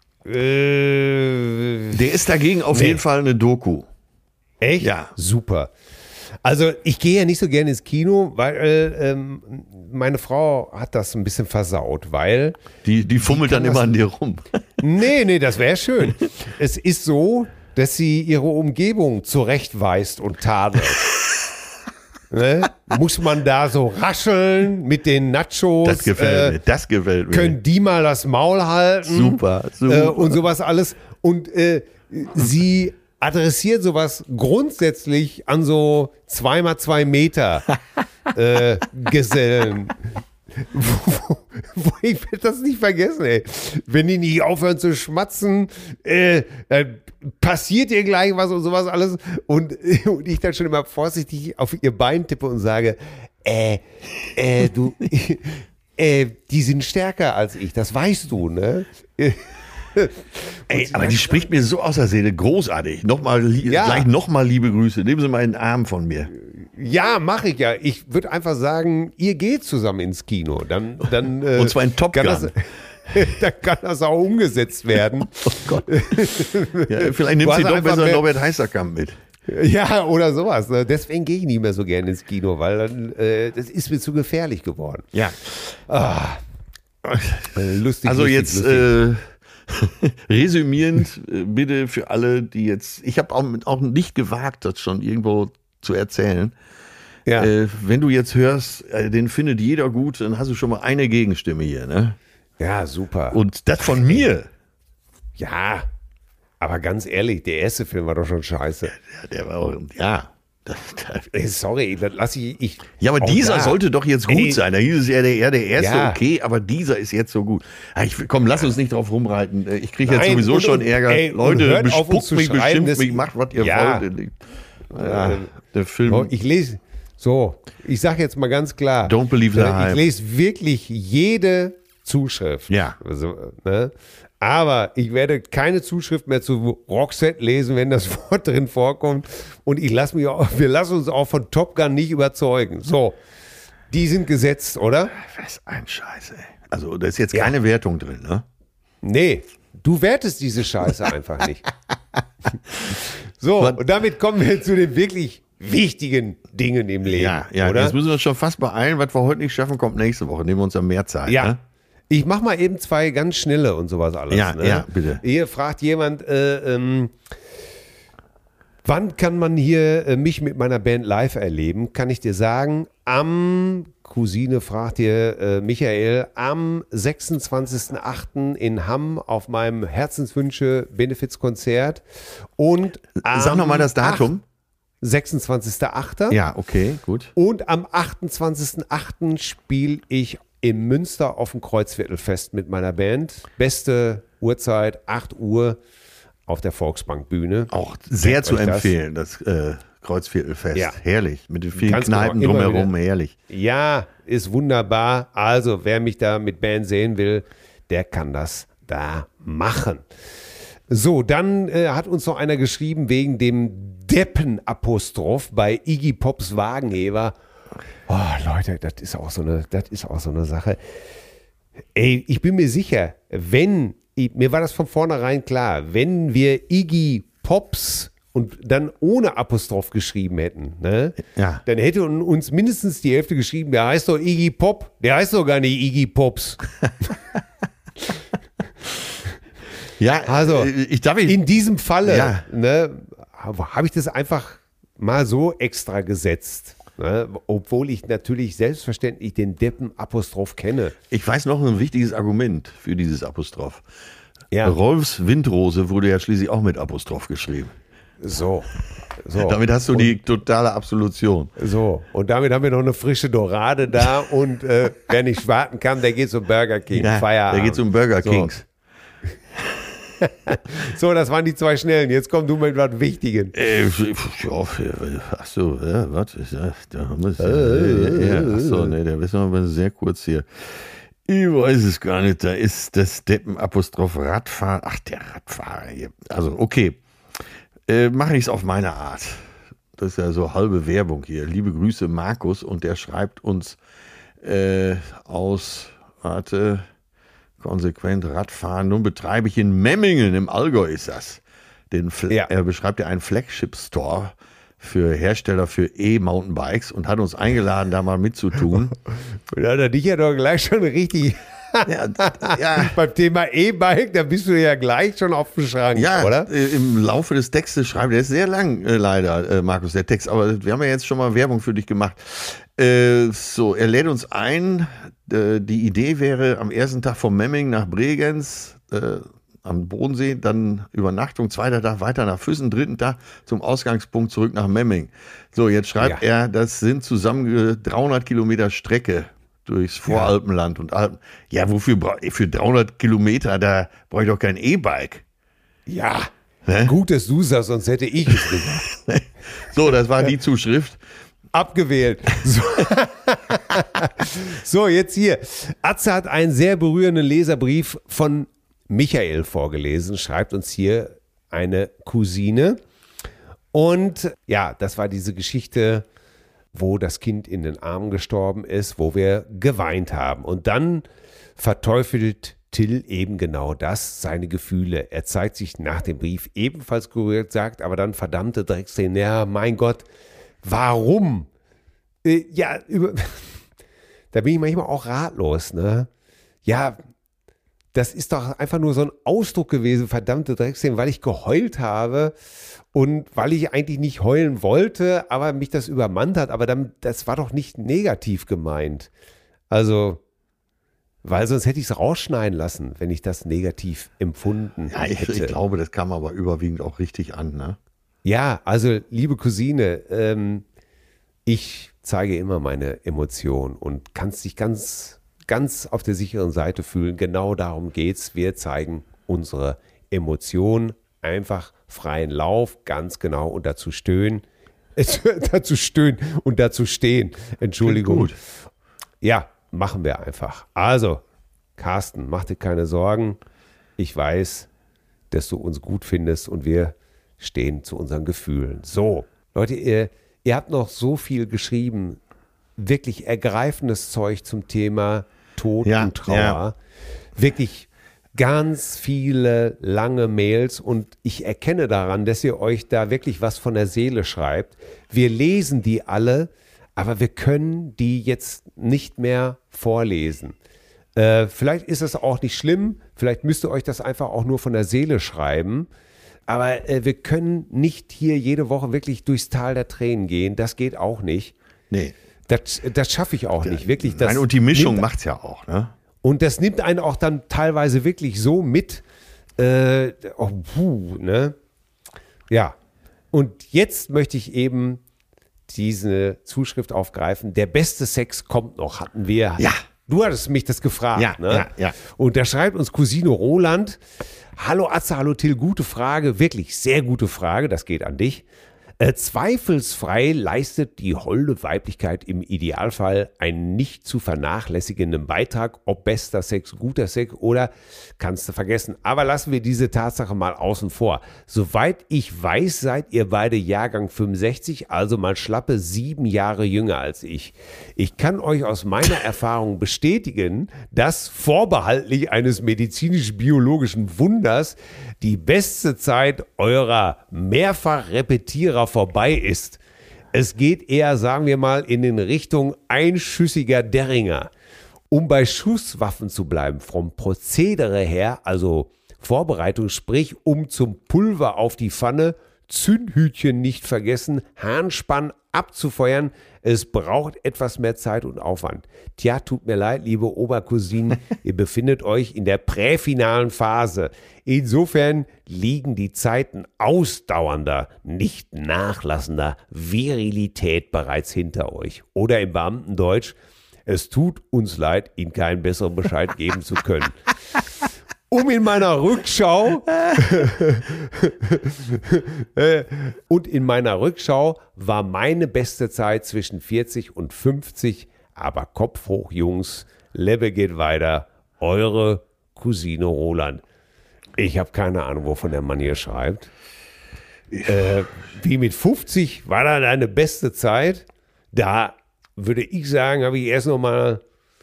Äh, Der ist dagegen auf Nee. jeden Fall eine Doku. Echt? Ja. Super. Also ich gehe ja nicht so gerne ins Kino, weil äh, ähm, meine Frau hat das ein bisschen versaut, weil Die, die fummelt dann kann immer das- an dir rum. nee, nee, das wäre schön. Es ist so, dass sie ihre Umgebung zurechtweist und tadelt. Ne? Muss man da so rascheln mit den Nachos? Das gefällt äh, mir, das gefällt mir. Können die mal das Maul halten? Super, super. Äh, und sowas alles. Und äh, sie adressiert sowas grundsätzlich an so zwei mal zwei Meter äh, Gesellen. Wo, wo, wo, ich werde das nicht vergessen, ey. Wenn die nicht aufhören zu schmatzen, äh, dann passiert ihr gleich was und sowas alles. Und, und ich dann schon immer vorsichtig auf ihr Bein tippe und sage, äh, äh, du, äh, die sind stärker als ich, das weißt du, ne? Ey, aber die spricht mir so aus der Seele, großartig. Nochmal, li- Ja. gleich nochmal liebe Grüße. Nehmen Sie mal einen Arm von mir. Ja, mache ich ja. Ich würde einfach sagen, ihr geht zusammen ins Kino. Dann, dann, äh, Und zwar in Top kann Gun. das, dann kann das auch umgesetzt werden. Oh Gott. Ja, vielleicht Du nimmt hast sie doch einfach besser mehr- Norbert Heißerkamp mit. Ja, oder sowas. ne? Deswegen gehe ich nicht mehr so gerne ins Kino, weil dann, äh, das ist mir zu gefährlich geworden. Ja. Äh, lustig. Also lustig, jetzt lustig. äh, resümierend, äh, bitte für alle, die jetzt, ich habe auch, auch nicht gewagt, das schon irgendwo zu erzählen. ja. Äh, wenn du jetzt hörst, äh, den findet jeder gut, dann hast du schon mal eine Gegenstimme hier, ne? ja, super. Und das von mir. ja, aber ganz ehrlich, der erste Film war doch schon scheiße. Ja, der war auch, ja. Das, das, Ey, sorry, das lasse ich, ich. ja, aber auch dieser da. sollte doch jetzt gut Ey, sein. Da hieß es ja, der, ja, der erste Ja. okay, aber dieser ist jetzt so gut. Ja, ich, komm, lass uns nicht drauf rumreiten. Ich kriege jetzt Nein, sowieso und- schon und- Ärger. ey, und Leute, hört auf, uns bespuckt zu mich, schreiben, beschimpft das- mich, macht, was ihr Ja. wollt. Ja, der Film. Oh, ich lese, so, ich sage jetzt mal ganz klar. Don't believe the äh, hype. Ich lese wirklich jede Zuschrift. Ja. Also, ne? Aber ich werde keine Zuschrift mehr zu Roxette lesen, wenn das Wort drin vorkommt. Und ich lass mich auch, wir lassen uns auch von Top Gun nicht überzeugen. So, die sind gesetzt, oder? Was ein Scheiß, ey. Also, da ist jetzt keine Wertung drin, ne? Nee, du wertest diese Scheiße einfach nicht. So, Was- und damit kommen wir zu den wirklich wichtigen Dingen im Leben. Ja, ja. oder? Jetzt müssen wir uns schon fast beeilen. Was wir heute nicht schaffen, kommt nächste Woche. Nehmen wir uns dann mehr Zeit. Ja. Ne? Ich mach mal eben zwei ganz schnelle und sowas alles. Ja, ne? ja, bitte. Hier fragt jemand, äh, ähm, wann kann man hier äh, mich mit meiner Band live erleben? Kann ich dir sagen, am, Cousine fragt dir äh, Michael, am sechsundzwanzigsten achten in Hamm auf meinem Herzenswünsche-Benefizkonzert und Sag am nochmal das Datum. sechsundzwanzigsten achten Ja, okay, gut. und am achtundzwanzigsten achten spiele ich in Münster auf dem Kreuzviertelfest mit meiner Band. Beste Uhrzeit, acht Uhr auf der Volksbankbühne. Auch sehr Merkt zu euch das. empfehlen, das, äh, Kreuzviertelfest. Ja. Herrlich. Mit den vielen Ganz Kneipen genau, immer drumherum, wieder. herrlich. Ja, ist wunderbar. Also, wer mich da mit Band sehen will, der kann das da machen. So, dann äh, hat uns noch einer geschrieben wegen dem Deppen-Apostroph bei Iggy Pops Wagenheber. Oh, Leute, das ist auch so eine, das ist auch so eine Sache. Ey, ich bin mir sicher, wenn, ich, mir war das von vornherein klar, wenn wir Iggy Pops und dann ohne Apostroph geschrieben hätten, ne, Ja. dann hätte uns mindestens die Hälfte geschrieben, der heißt doch Iggy Pop, der heißt doch gar nicht Iggy Pops. Ja, Also, äh, ich darf ich, In diesem Falle Ja. ne, habe ich das einfach mal so extra gesetzt. Ne, obwohl ich natürlich selbstverständlich den Deppen-Apostroph kenne. ich weiß noch ein wichtiges Argument für dieses Apostroph. Ja, Rolfs Windrose wurde ja schließlich auch mit Apostroph geschrieben. so. so. Damit hast du die totale Absolution. So, und damit haben wir noch eine frische Dorade da und äh, wer nicht warten kann, der geht zum Burger King. Feierabend. da geht zum Burger So. Kings. So, das waren die zwei Schnellen. Jetzt komm du mit was Wichtigen. Äh, ja, ach so, ja, was ist das? Da haben wir's. Ja, ja, ach so, ne, der ist noch mal sehr kurz hier. Ich weiß es gar nicht, da ist das Deppen-Apostroph Radfahren. Ach, der Radfahrer hier. Also, okay. Äh, Mache ich es auf meine Art. Das ist ja so halbe Werbung hier. Liebe Grüße, Markus. Und der schreibt uns äh, aus, warte, konsequent Radfahren. Nun betreibe ich in Memmingen, im Allgäu ist das. Den Fla- Ja. Er beschreibt ja einen Flagship-Store für Hersteller für E-Mountainbikes und hat uns eingeladen, da mal mitzutun. Da hat er dich ja doch gleich schon richtig Ja, ja. Beim Thema E-Bike, da bist du ja gleich schon auf dem Schrank, Ja, oder? äh, im Laufe des Textes schreiben, der ist sehr lang, äh, leider, äh, Markus, der Text, aber wir haben ja jetzt schon mal Werbung für dich gemacht. Äh, so, er lädt uns ein, äh, die Idee wäre, am ersten Tag von Memming nach Bregenz, äh, am Bodensee, dann Übernachtung, zweiter Tag weiter nach Füssen, dritten Tag zum Ausgangspunkt zurück nach Memming. So, jetzt schreibt Ja. er, das sind zusammen äh, dreihundert Kilometer Strecke durchs Voralpenland und Alpen. Ja, wofür bra- für dreihundert Kilometer, da brauche ich doch kein E-Bike. Ja. Ne? Gut, dass du sagst, sonst hätte ich es gesagt. So, das war die Zuschrift. Abgewählt. So. So, jetzt hier. Atze hat einen sehr berührenden Leserbrief von Michael vorgelesen, schreibt uns hier eine Cousine. Und ja, das war diese Geschichte, wo das Kind in den Armen gestorben ist, wo wir geweint haben. Und dann verteufelt Till eben genau das, seine Gefühle. Er zeigt sich nach dem Brief ebenfalls gerührt, sagt aber dann, verdammte Drecksäge, ja, mein Gott, warum? Äh, ja, über, da bin ich manchmal auch ratlos, ne? Ja, das ist doch einfach nur so ein Ausdruck gewesen, verdammte Drecksäge, weil ich geheult habe und weil ich eigentlich nicht heulen wollte, aber mich das übermannt hat. Aber dann, das war doch nicht negativ gemeint. Also, weil sonst hätte ich es rausschneiden lassen, wenn ich das negativ empfunden Ja, ich, hätte. ich glaube, das kam aber überwiegend auch richtig an, ne? Ja, also liebe Cousine, ähm, ich zeige immer meine Emotionen und kannst dich ganz, ganz auf der sicheren Seite fühlen. Genau darum geht's. Wir zeigen unsere Emotionen, einfach freien Lauf, ganz genau, und dazu stöhnen, äh, dazu stöhnen und dazu stehen. Entschuldigung. Klingt gut. Ja, machen wir einfach. Also, Carsten, mach dir keine Sorgen. Ich weiß, dass du uns gut findest und wir stehen zu unseren Gefühlen. So, Leute, ihr, ihr habt noch so viel geschrieben. Wirklich ergreifendes Zeug zum Thema Tod Ja, und Trauer. ja. Wirklich ganz viele lange Mails und ich erkenne daran, dass ihr euch da wirklich was von der Seele schreibt. Wir lesen die alle, aber wir können die jetzt nicht mehr vorlesen. Äh, vielleicht ist es auch nicht schlimm, vielleicht müsst ihr euch das einfach auch nur von der Seele schreiben, aber äh, wir können nicht hier jede Woche wirklich durchs Tal der Tränen gehen, das geht auch nicht. Nee. Das, das schaffe ich auch nicht, wirklich. Das Nein, und die Mischung nimmt- macht's ja auch, ne? Und das nimmt einen auch dann teilweise wirklich so mit. Äh, oh, puh, ne? Ja. Und jetzt möchte ich eben diese Zuschrift aufgreifen. Der beste Sex kommt noch, hatten wir. Ja. Du hattest mich das gefragt. Ja, ne? ja, ja. Und da schreibt uns Cousine Roland. Hallo Atze, hallo Till, gute Frage. Wirklich sehr gute Frage. Das geht an dich. Äh, zweifelsfrei leistet die holde Weiblichkeit im Idealfall einen nicht zu vernachlässigenden Beitrag, ob bester Sex, guter Sex oder kannst du vergessen. Aber lassen wir diese Tatsache mal außen vor. Soweit ich weiß, seid ihr beide Jahrgang fünfundsechzig, also mal schlappe sieben Jahre jünger als ich. Ich kann euch aus meiner Erfahrung bestätigen, dass vorbehaltlich eines medizinisch-biologischen Wunders die beste Zeit eurer Mehrfach-Repetierer vorbei ist. Es geht eher, sagen wir mal, in den Richtung einschüssiger Derringer. Um bei Schusswaffen zu bleiben, vom Prozedere her, also Vorbereitung, sprich um zum Pulver auf die Pfanne, Zündhütchen nicht vergessen, Harnspann abzufeuern. Es braucht etwas mehr Zeit und Aufwand. Tja, tut mir leid, liebe Obercousinen, ihr befindet euch in der präfinalen Phase. Insofern liegen die Zeiten ausdauernder, nicht nachlassender Virilität bereits hinter euch. Oder im Beamtendeutsch, es tut uns leid, Ihnen keinen besseren Bescheid geben zu können. Um in meiner Rückschau äh, und in meiner Rückschau war meine beste Zeit zwischen vierzig und fünfzig, aber Kopf hoch, Jungs, Lebe geht weiter, eure Cousine Roland. Ich habe keine Ahnung, wovon der Mann hier schreibt. Äh, wie mit fünfzig war da deine beste Zeit? Da würde ich sagen, habe ich erst noch mal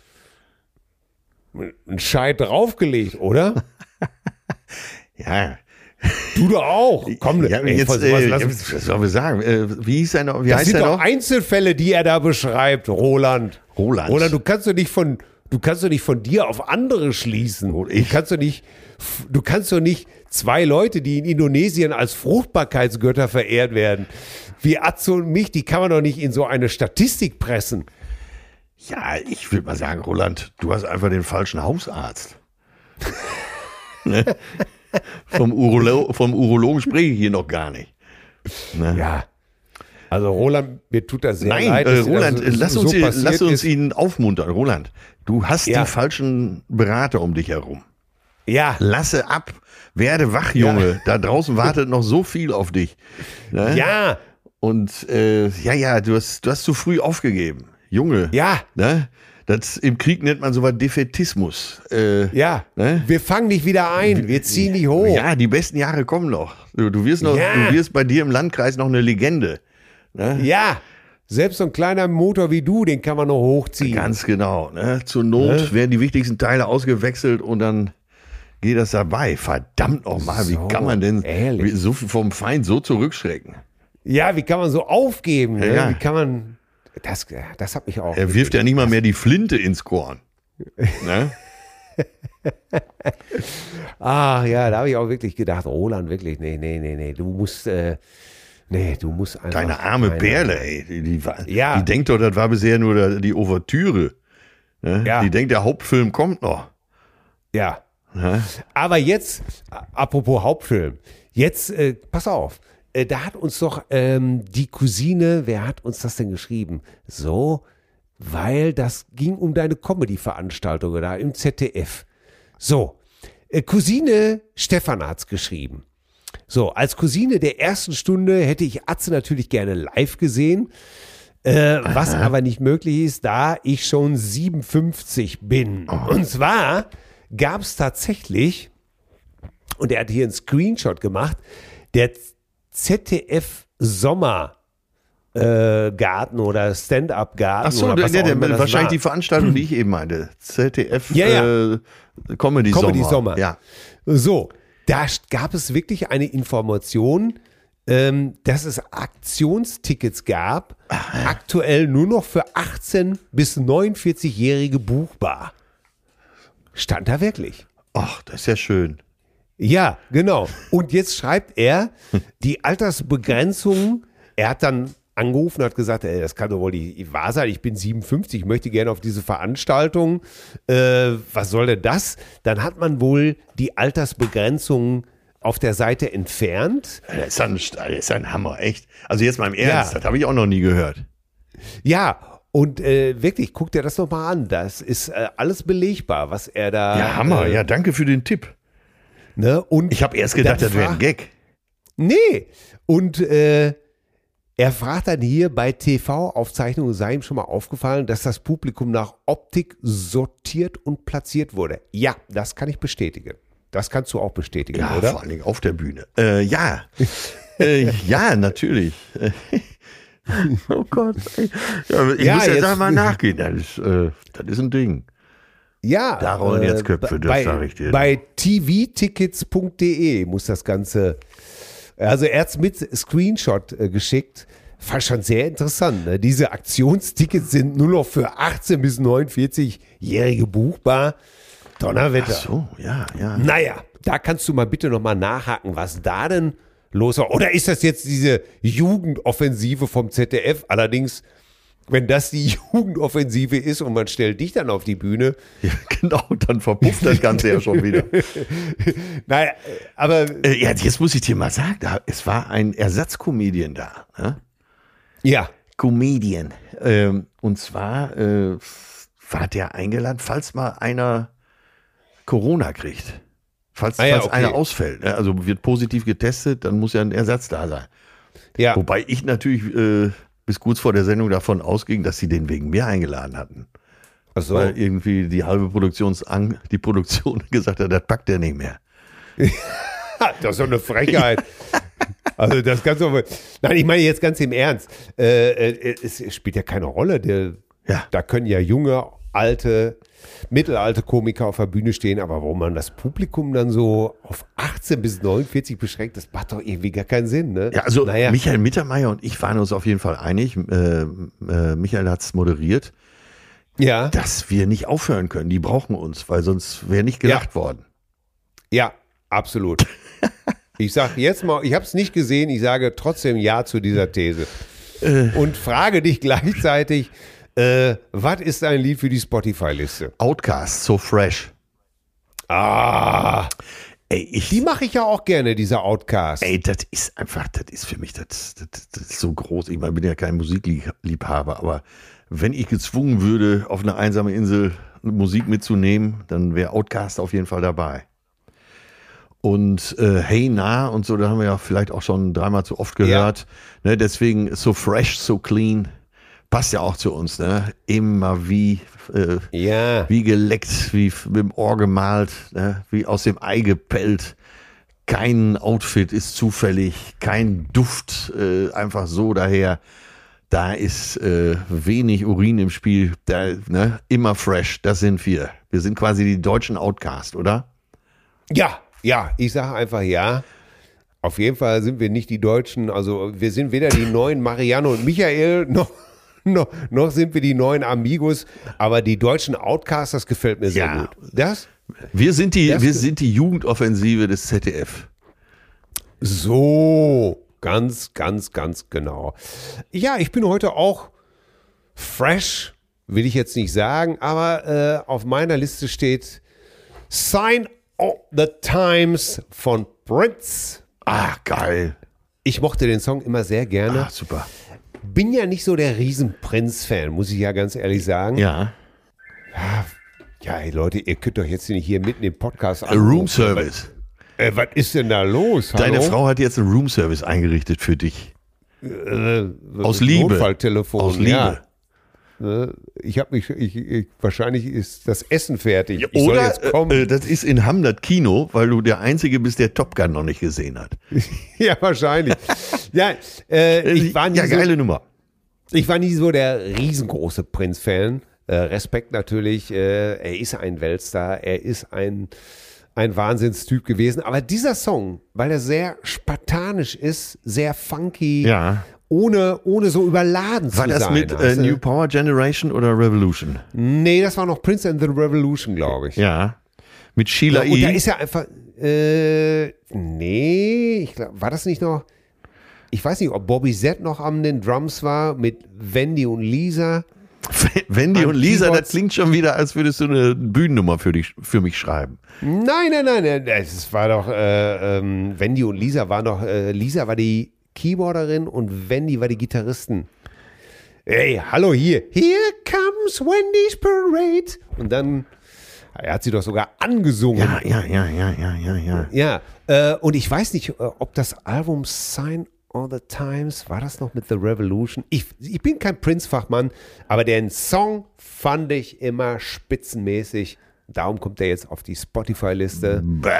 einen Scheit draufgelegt, oder? Ja. Du doch auch. Komm, ja, ey, jetzt, was, äh, was, was sollen wir sagen? Äh, wie hieß er noch? Wie das heißt sind er doch noch? Einzelfälle, die er da beschreibt, Roland. Roland. Roland, du kannst doch nicht von, du kannst doch nicht von dir auf andere schließen. Und ich? Du kannst doch nicht, du kannst doch nicht zwei Leute, die in Indonesien als Fruchtbarkeitsgötter verehrt werden, wie Atze und mich, die kann man doch nicht in so eine Statistik pressen. Ja, ich würde mal sagen, Roland, du hast einfach den falschen Hausarzt. Ne? Vom, Urolo vom Urologen spreche ich hier noch gar nicht. Ne? Ja. Also Roland, mir tut das sehr Nein, leid. äh, dass Roland, das so lass uns, passiert lass uns ist. ihn aufmuntern. Roland, du hast Ja. die falschen Berater um dich herum. Ja, Lasse ab, werde wach, Junge. Ja. Da draußen wartet noch so viel auf dich. Ne? ja, Und äh, ja, ja, du hast, du hast zu früh aufgegeben. Junge. ja, Ne? Das, im Krieg nennt man sowas Defätismus. Äh, ja. Ne? Wir fangen nicht wieder ein, wir ziehen nicht hoch. Ja, die besten Jahre kommen noch. Du, du, wirst noch Ja. du wirst bei dir im Landkreis noch eine Legende. Ne? Ja, selbst so ein kleiner Motor wie du, den kann man noch hochziehen. Ganz genau. Ne? Zur Not Ne? werden die wichtigsten Teile ausgewechselt und dann geht das dabei. Verdammt nochmal, wie So, kann man denn ehrlich. wie- so vom Feind so zurückschrecken? Ja, wie kann man so aufgeben? Ne? Ja. Wie kann man, das, das hat mich auch. Er wirft ja nicht mal mehr die Flinte ins Korn. Ne? Ah, ja, da habe ich auch wirklich gedacht, Roland, wirklich, nee, nee, nee, nee, du musst, äh, nee, du musst einfach. Deine arme meine- Perle, ey. Die, die, war, Ja. die denkt doch, das war bisher nur der, die Ouvertüre. Ne? Ja. Die denkt, der Hauptfilm kommt noch. Ja. Ne? Aber jetzt, a- apropos Hauptfilm, jetzt, äh, pass auf, äh, da hat uns doch ähm, die Cousine, wer hat uns das denn geschrieben? So, weil das ging um deine Comedy-Veranstaltung da im Z D F. So, äh, Cousine Stefan hat's geschrieben. So, als Cousine der ersten Stunde hätte ich Atze natürlich gerne live gesehen, äh, was aber nicht möglich ist, da ich schon siebenundfünfzig bin. Und zwar gab es tatsächlich, und er hat hier einen Screenshot gemacht, der Z D F Sommer äh, Garten oder Stand-Up-Garten. Ach so, oder der, was der, auch immer der, das wahrscheinlich war. die Veranstaltung, die ich eben meinte. Z D F Ja, ja. Äh, Comedy, Comedy Sommer. Sommer. Ja. So, da gab es wirklich eine Information, ähm, dass es Aktionstickets gab, aktuell nur noch für achtzehn- bis neunundvierzig-Jährige buchbar. Stand da wirklich. Ach, das ist ja schön. Ja, genau. Und jetzt schreibt er, die Altersbegrenzung, er hat dann angerufen und hat gesagt, ey, das kann doch wohl nicht wahr sein, ich bin siebenundfünfzig, ich möchte gerne auf diese Veranstaltung. Äh, was soll denn das? Dann hat man wohl die Altersbegrenzung auf der Seite entfernt. Das ist ein, das ist ein Hammer, echt. Also jetzt mal im Ernst, Ja. das habe ich auch noch nie gehört. Ja, und äh, wirklich, guck dir das nochmal an. Das ist äh, alles belegbar, was er da... Ja, Hammer. Äh, Ja, danke für den Tipp. ne? Und Ich habe erst gedacht, dann das wäre ein frag- Gag. Nee. Und äh, er fragt dann hier, bei T V-Aufzeichnungen sei ihm schon mal aufgefallen, dass das Publikum nach Optik sortiert und platziert wurde. Ja, das kann ich bestätigen. Das kannst du auch bestätigen, Ja, oder? vor allen Dingen auf der Bühne. Äh, ja. äh, ja, natürlich. Oh Gott. ey. Ja, ich Ja, muss jetzt jetzt- einmal nachgehen. Das ist, äh, das ist ein Ding. Ja. Da rollen jetzt Köpfe, das bei, sag ich dir. Bei t v tickets punkt d e muss das Ganze, also er hat's mit Screenshot äh, geschickt, fand schon sehr interessant. Ne? Diese Aktionstickets sind nur noch für achtzehn- bis neunundvierzig-Jährige buchbar. Donnerwetter. Ach so, ja, ja. Naja, da kannst du mal bitte nochmal nachhaken, was da denn los war. Oder ist das jetzt diese Jugendoffensive vom Z D F? Allerdings, wenn das die Jugendoffensive ist und man stellt dich dann auf die Bühne. Ja, genau, dann verpufft das Ganze ja schon wieder. Naja, aber Äh, ja, jetzt muss ich dir mal sagen, da, es war ein Ersatzcomedian da. Ne? ja, Comedian. Ähm, und zwar äh, war der eingeladen, falls mal einer Corona kriegt. Falls, Ah ja, falls okay. einer ausfällt. Ne? Also wird positiv getestet, dann muss ja ein Ersatz da sein. ja. Wobei ich natürlich äh, bis kurz vor der Sendung davon ausging, dass sie den wegen mir eingeladen hatten. Also, Weil irgendwie die halbe Produktionsang, die Produktion gesagt hat, das packt er nicht mehr. das ist doch eine Frechheit. Also das ganz so, nein, ich meine jetzt ganz im Ernst. Äh, äh, es spielt ja keine Rolle. Der, Ja. Da können ja junge, alte, mittelalte Komiker auf der Bühne stehen, aber warum man das Publikum dann so auf achtzehn bis neunundvierzig beschränkt, das macht doch irgendwie gar keinen Sinn. Ne? Ja, also naja. Michael Mittermeier und ich waren uns auf jeden Fall einig. Äh, äh, Michael hat es moderiert. Ja, dass wir nicht aufhören können. Die brauchen uns, weil sonst wäre nicht gelacht Ja. worden. ja, absolut. Ich sage jetzt mal, ich habe es nicht gesehen, ich sage trotzdem Ja zu dieser These. Und frage dich gleichzeitig, äh, was ist dein Lied für die Spotify-Liste? Outcast, so fresh. Ah, Ey, ich, die mache ich ja auch gerne, dieser Outcast. ey, das ist einfach, das ist für mich, das, das, das ist so groß. Ich meine, ich bin ja kein Musikliebhaber, aber wenn ich gezwungen würde, auf eine einsame Insel Musik mitzunehmen, dann wäre Outcast auf jeden Fall dabei. Und äh, Hey Na und so, da haben wir ja vielleicht auch schon dreimal zu oft gehört. Ne, deswegen so fresh, so clean, passt ja auch zu uns. Ne? Immer wie, äh, Ja, wie geleckt, wie f- mit dem Ohr gemalt, ne? Wie aus dem Ei gepellt. Kein Outfit ist zufällig, kein Duft äh, einfach so daher. Da ist äh, wenig Urin im Spiel, da, ne? Immer fresh, das sind wir. Wir sind quasi die deutschen Outcast, oder? ja, ja, ich sage einfach ja. Auf jeden Fall sind wir nicht die Deutschen, also wir sind weder die neuen Marianne und Michael, noch, noch, noch sind wir die neuen Amigos, aber die deutschen Outcasts, das gefällt mir sehr Ja. gut. Das? Wir sind die, Das- wir sind die Jugendoffensive des Z D F. So, ganz, ganz, ganz genau. Ja, ich bin heute auch fresh, will ich jetzt nicht sagen, aber äh, auf meiner Liste steht Sign of the Times von Prince. Ah, geil. Ich mochte den Song immer sehr gerne. Ah, super. Bin ja nicht so der Riesen-Prince-Fan, muss ich ja ganz ehrlich sagen. Ja. Ja, ey, Leute, ihr könnt doch jetzt nicht hier mitten im Podcast A Room Service. Was, äh, was ist denn da los? Deine Hallo? Frau hat jetzt einen Room Service eingerichtet für dich. Äh, Aus Liebe. Notfalltelefon. Aus Liebe. Ja. Äh, Ich habe mich, ich, ich, wahrscheinlich ist das Essen fertig. Ich soll Oder jetzt kommen. äh, das ist in Hamm das Kino, weil du der Einzige bist, der Top Gun noch nicht gesehen hat. Ja, wahrscheinlich. ja, äh, ich war nie ja, so, geile Nummer. Ich war nie so der riesengroße Prince-Fan. Äh, Respekt natürlich. Äh, er ist ein Weltstar. Er ist ein, ein Wahnsinnstyp gewesen. Aber dieser Song, weil er sehr spartanisch ist, sehr funky, Ja. ohne, ohne so überladen War zu das sein. mit äh, weißt du? New Power Generation oder Revolution? Nee, das war noch Prince and the Revolution, glaube ich. Ja. Mit Sheila Und da E. ist ja einfach, äh, nee, ich glaub, war das nicht noch, ich weiß nicht, ob Bobby Z noch an den Drums war, mit Wendy und Lisa. Wendy An und Lisa, Keyboards. das klingt schon wieder, als würdest du eine Bühnennummer für, dich, für mich schreiben. Nein, nein, nein, nein, es war doch, äh, ähm, Wendy und Lisa waren doch, äh, Lisa war die Keyboarderin und Wendy war die Gitarristin. Ey, hallo hier, here comes Wendy's Parade. Und dann, er hat sie doch sogar angesungen. Ja, ja, ja, ja, ja, ja, ja. Ja, äh, und ich weiß nicht, äh, ob das Album Sign of the Times, war das noch mit The Revolution? Ich, ich bin kein Prince-Fachmann, aber den Song fand ich immer spitzenmäßig. Darum kommt er jetzt auf die Spotify-Liste.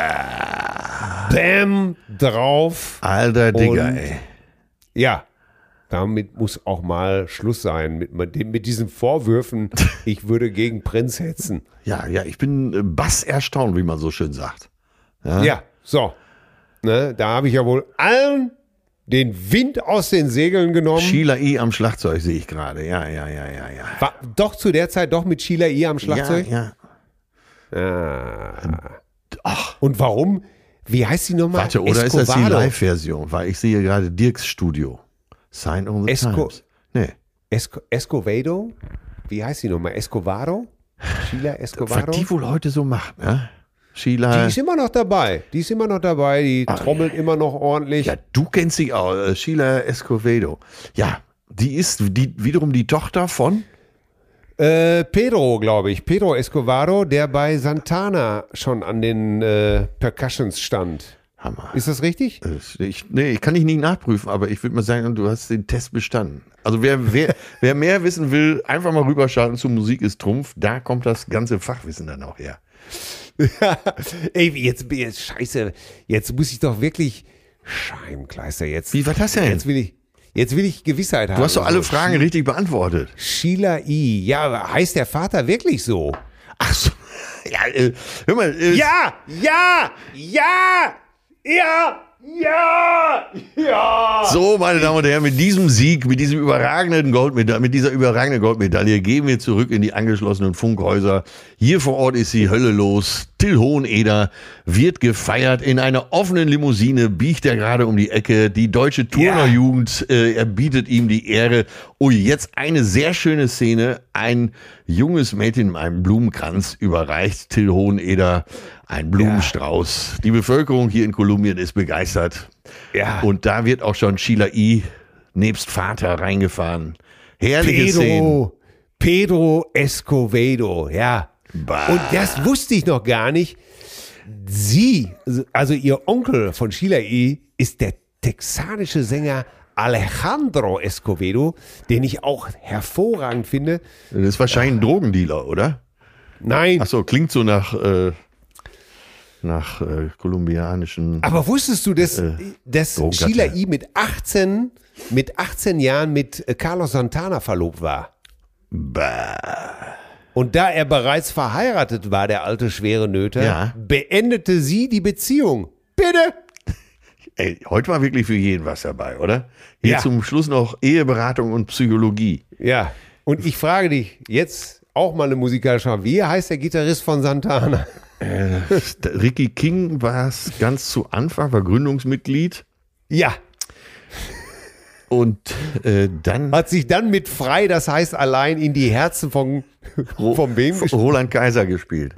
Bam, drauf. Alter Digga, Und- ey. Ja, damit muss auch mal Schluss sein mit, mit, dem- mit diesen Vorwürfen, ich würde gegen Prince hetzen. Ja, ja, ich bin äh, bass erstaunt, wie man so schön sagt. Ja, so. Ne, da habe ich ja wohl allen den Wind aus den Segeln genommen. Sheila E. am Schlagzeug sehe ich gerade. Ja, ja, ja, ja, ja. War doch zu der Zeit doch mit Sheila E. am Schlagzeug. Ja, ja. Ah. Ach, Und warum? Wie heißt die nochmal? warte, oder ist das die Escovado. Live-Version? Weil ich sehe gerade Dirks Studio. Sign of the Esco- Times. Nee. Esco Escovado? Wie heißt die nochmal? Escovado? Sheila Was Escovado? die wohl heute so macht, ne? Die Sheila. ist immer noch dabei. Die ist immer noch dabei. Die trommelt immer noch ordentlich. Ja, du kennst sie auch. äh, Sheila Escovedo. Ja, die ist die, wiederum die Tochter von. Äh, Pedro, glaube ich. Pedro Escovado, der bei Santana schon an den äh, Percussions stand. Hammer. Ist das richtig? Äh, Ich, nee, ich kann dich nicht nachprüfen, aber ich würde mal sagen, du hast den Test bestanden. Also wer, wer, wer mehr wissen will, einfach mal rüberschalten zu Musik ist Trumpf. Da kommt das ganze Fachwissen dann auch her. Ey, jetzt, jetzt, scheiße, jetzt muss ich doch wirklich Scheibenkleister jetzt. Wie, was hast du denn? Jetzt will ich, jetzt will ich Gewissheit haben. Du hast doch alle Also, Fragen richtig beantwortet. Sheila E. Ja, aber heißt der Vater wirklich so? Ach so. Ja, äh, hör mal. Äh, Ja, ja, ja, ja, Ja! Ja! So, meine Damen und Herren, mit diesem Sieg, mit diesem überragenden Goldmedaille, mit dieser überragenden Goldmedaille gehen wir zurück in die angeschlossenen Funkhäuser. Hier vor Ort ist die Hölle los. Till Hoheneder wird gefeiert in einer offenen Limousine, biegt er gerade um die Ecke. Die deutsche Turnerjugend äh, erbietet ihm die Ehre. Oh, jetzt eine sehr schöne Szene. Ein junges Mädchen mit einem Blumenkranz überreicht Till Hoheneder ein Blumenstrauß. Die Bevölkerung hier in Kolumbien ist begeistert. Ja. Und da wird auch schon Sheila E. nebst Vater reingefahren. Herrliche Szenen. Pedro, Pedro Escovedo, ja. Bah. Und das wusste ich noch gar nicht. Sie, also ihr Onkel von Sheila E., ist der texanische Sänger Alejandro Escovedo, den ich auch hervorragend finde. Das ist wahrscheinlich ein Drogendealer, oder? Nein. Ach so, klingt so nach, äh, nach äh, kolumbianischen... Aber wusstest du, dass, Äh, dass Drogenkartell. Sheila E. mit achtzehn, mit achtzehn Jahren mit äh, Carlos Santana verlobt war? Bah. Und da er bereits verheiratet war, der alte schwere Nöter, Ja. beendete sie die Beziehung. Bitte? Ey, heute war wirklich für jeden was dabei, oder? Hier Ja. zum Schluss noch Eheberatung und Psychologie. Ja. Und ich frage dich jetzt auch mal eine musikalische, wie heißt der Gitarrist von Santana? Äh, Ricky King war es ganz zu Anfang, war Gründungsmitglied. Ja. Und äh, dann Hat sich dann mit Frei, das heißt allein, in die Herzen von, von wem gespielt? Roland Kaiser gespielt.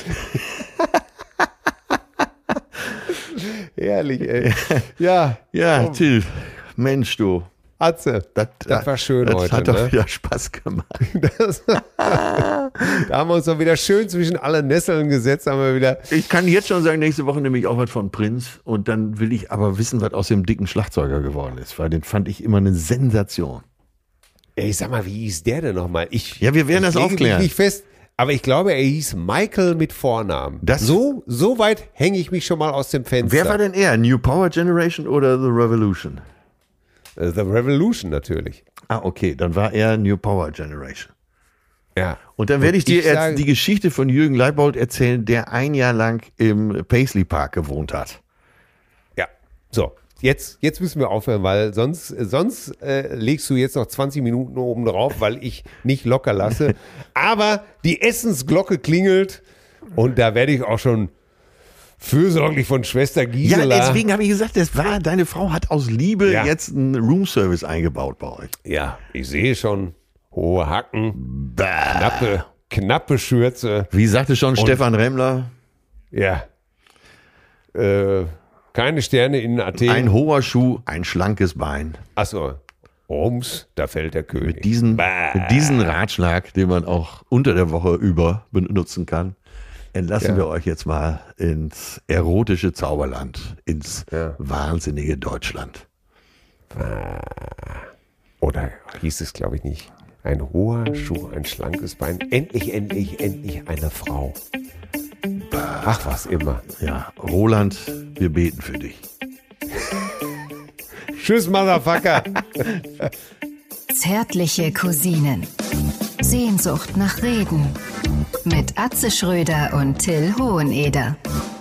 Herrlich, ey. Ja. Ja, Till, Mensch, du. Atze. Das, Das war schön das heute, hat doch ne? wieder Spaß gemacht. Das, da haben wir uns doch wieder schön zwischen alle Nesseln gesetzt, haben wir wieder. Ich kann jetzt schon sagen, nächste Woche nehme ich auch was von Prinz. Und dann will ich aber wissen, was aus dem dicken Schlagzeuger geworden ist. Weil den fand ich immer eine Sensation. Ey, sag mal, wie hieß der denn nochmal? Ich, Ja, wir werden ich das lege mich aufklären. nicht fest, aber ich glaube, er hieß Michael mit Vornamen. Das- so, so weit hänge ich mich schon mal aus dem Fenster. Wer war denn eher? New Power Generation oder The Revolution? Äh, The Revolution natürlich. Ah, okay, dann war er New Power Generation. Ja. Und dann werde ich Und dir ich jetzt sage- die Geschichte von Jürgen Leibold erzählen, der ein Jahr lang im Paisley Park gewohnt hat. Ja. So. Jetzt, jetzt müssen wir aufhören, weil sonst, sonst äh, legst du jetzt noch zwanzig Minuten oben drauf, weil ich nicht locker lasse. Aber die Essensglocke klingelt und da werde ich auch schon fürsorglich von Schwester Ja, Gisela. deswegen habe ich gesagt, das war, deine Frau hat aus Liebe Ja. jetzt einen Roomservice eingebaut bei euch. Ja, ich sehe schon hohe Hacken, knappe, knappe Schürze. Wie sagte schon Stefan Remmler, Ja. Äh, keine Sterne in Athen. ein hoher Schuh, ein schlankes Bein. Achso, Rums, da fällt der König. Mit diesen, Bah. mit diesen Ratschlag, den man auch unter der Woche über benutzen kann, entlassen Ja. wir euch jetzt mal ins erotische Zauberland, ins Ja. wahnsinnige Deutschland. Oder hieß es, glaube ich, nicht. Ein hoher Schuh, ein schlankes Bein. Endlich, endlich, endlich eine Frau. Ach, was immer. Ja, Roland, wir beten für dich. Tschüss, Motherfucker. Zärtliche Cousinen. Sehnsucht nach Reden. Mit Atze Schröder und Till Hoheneder.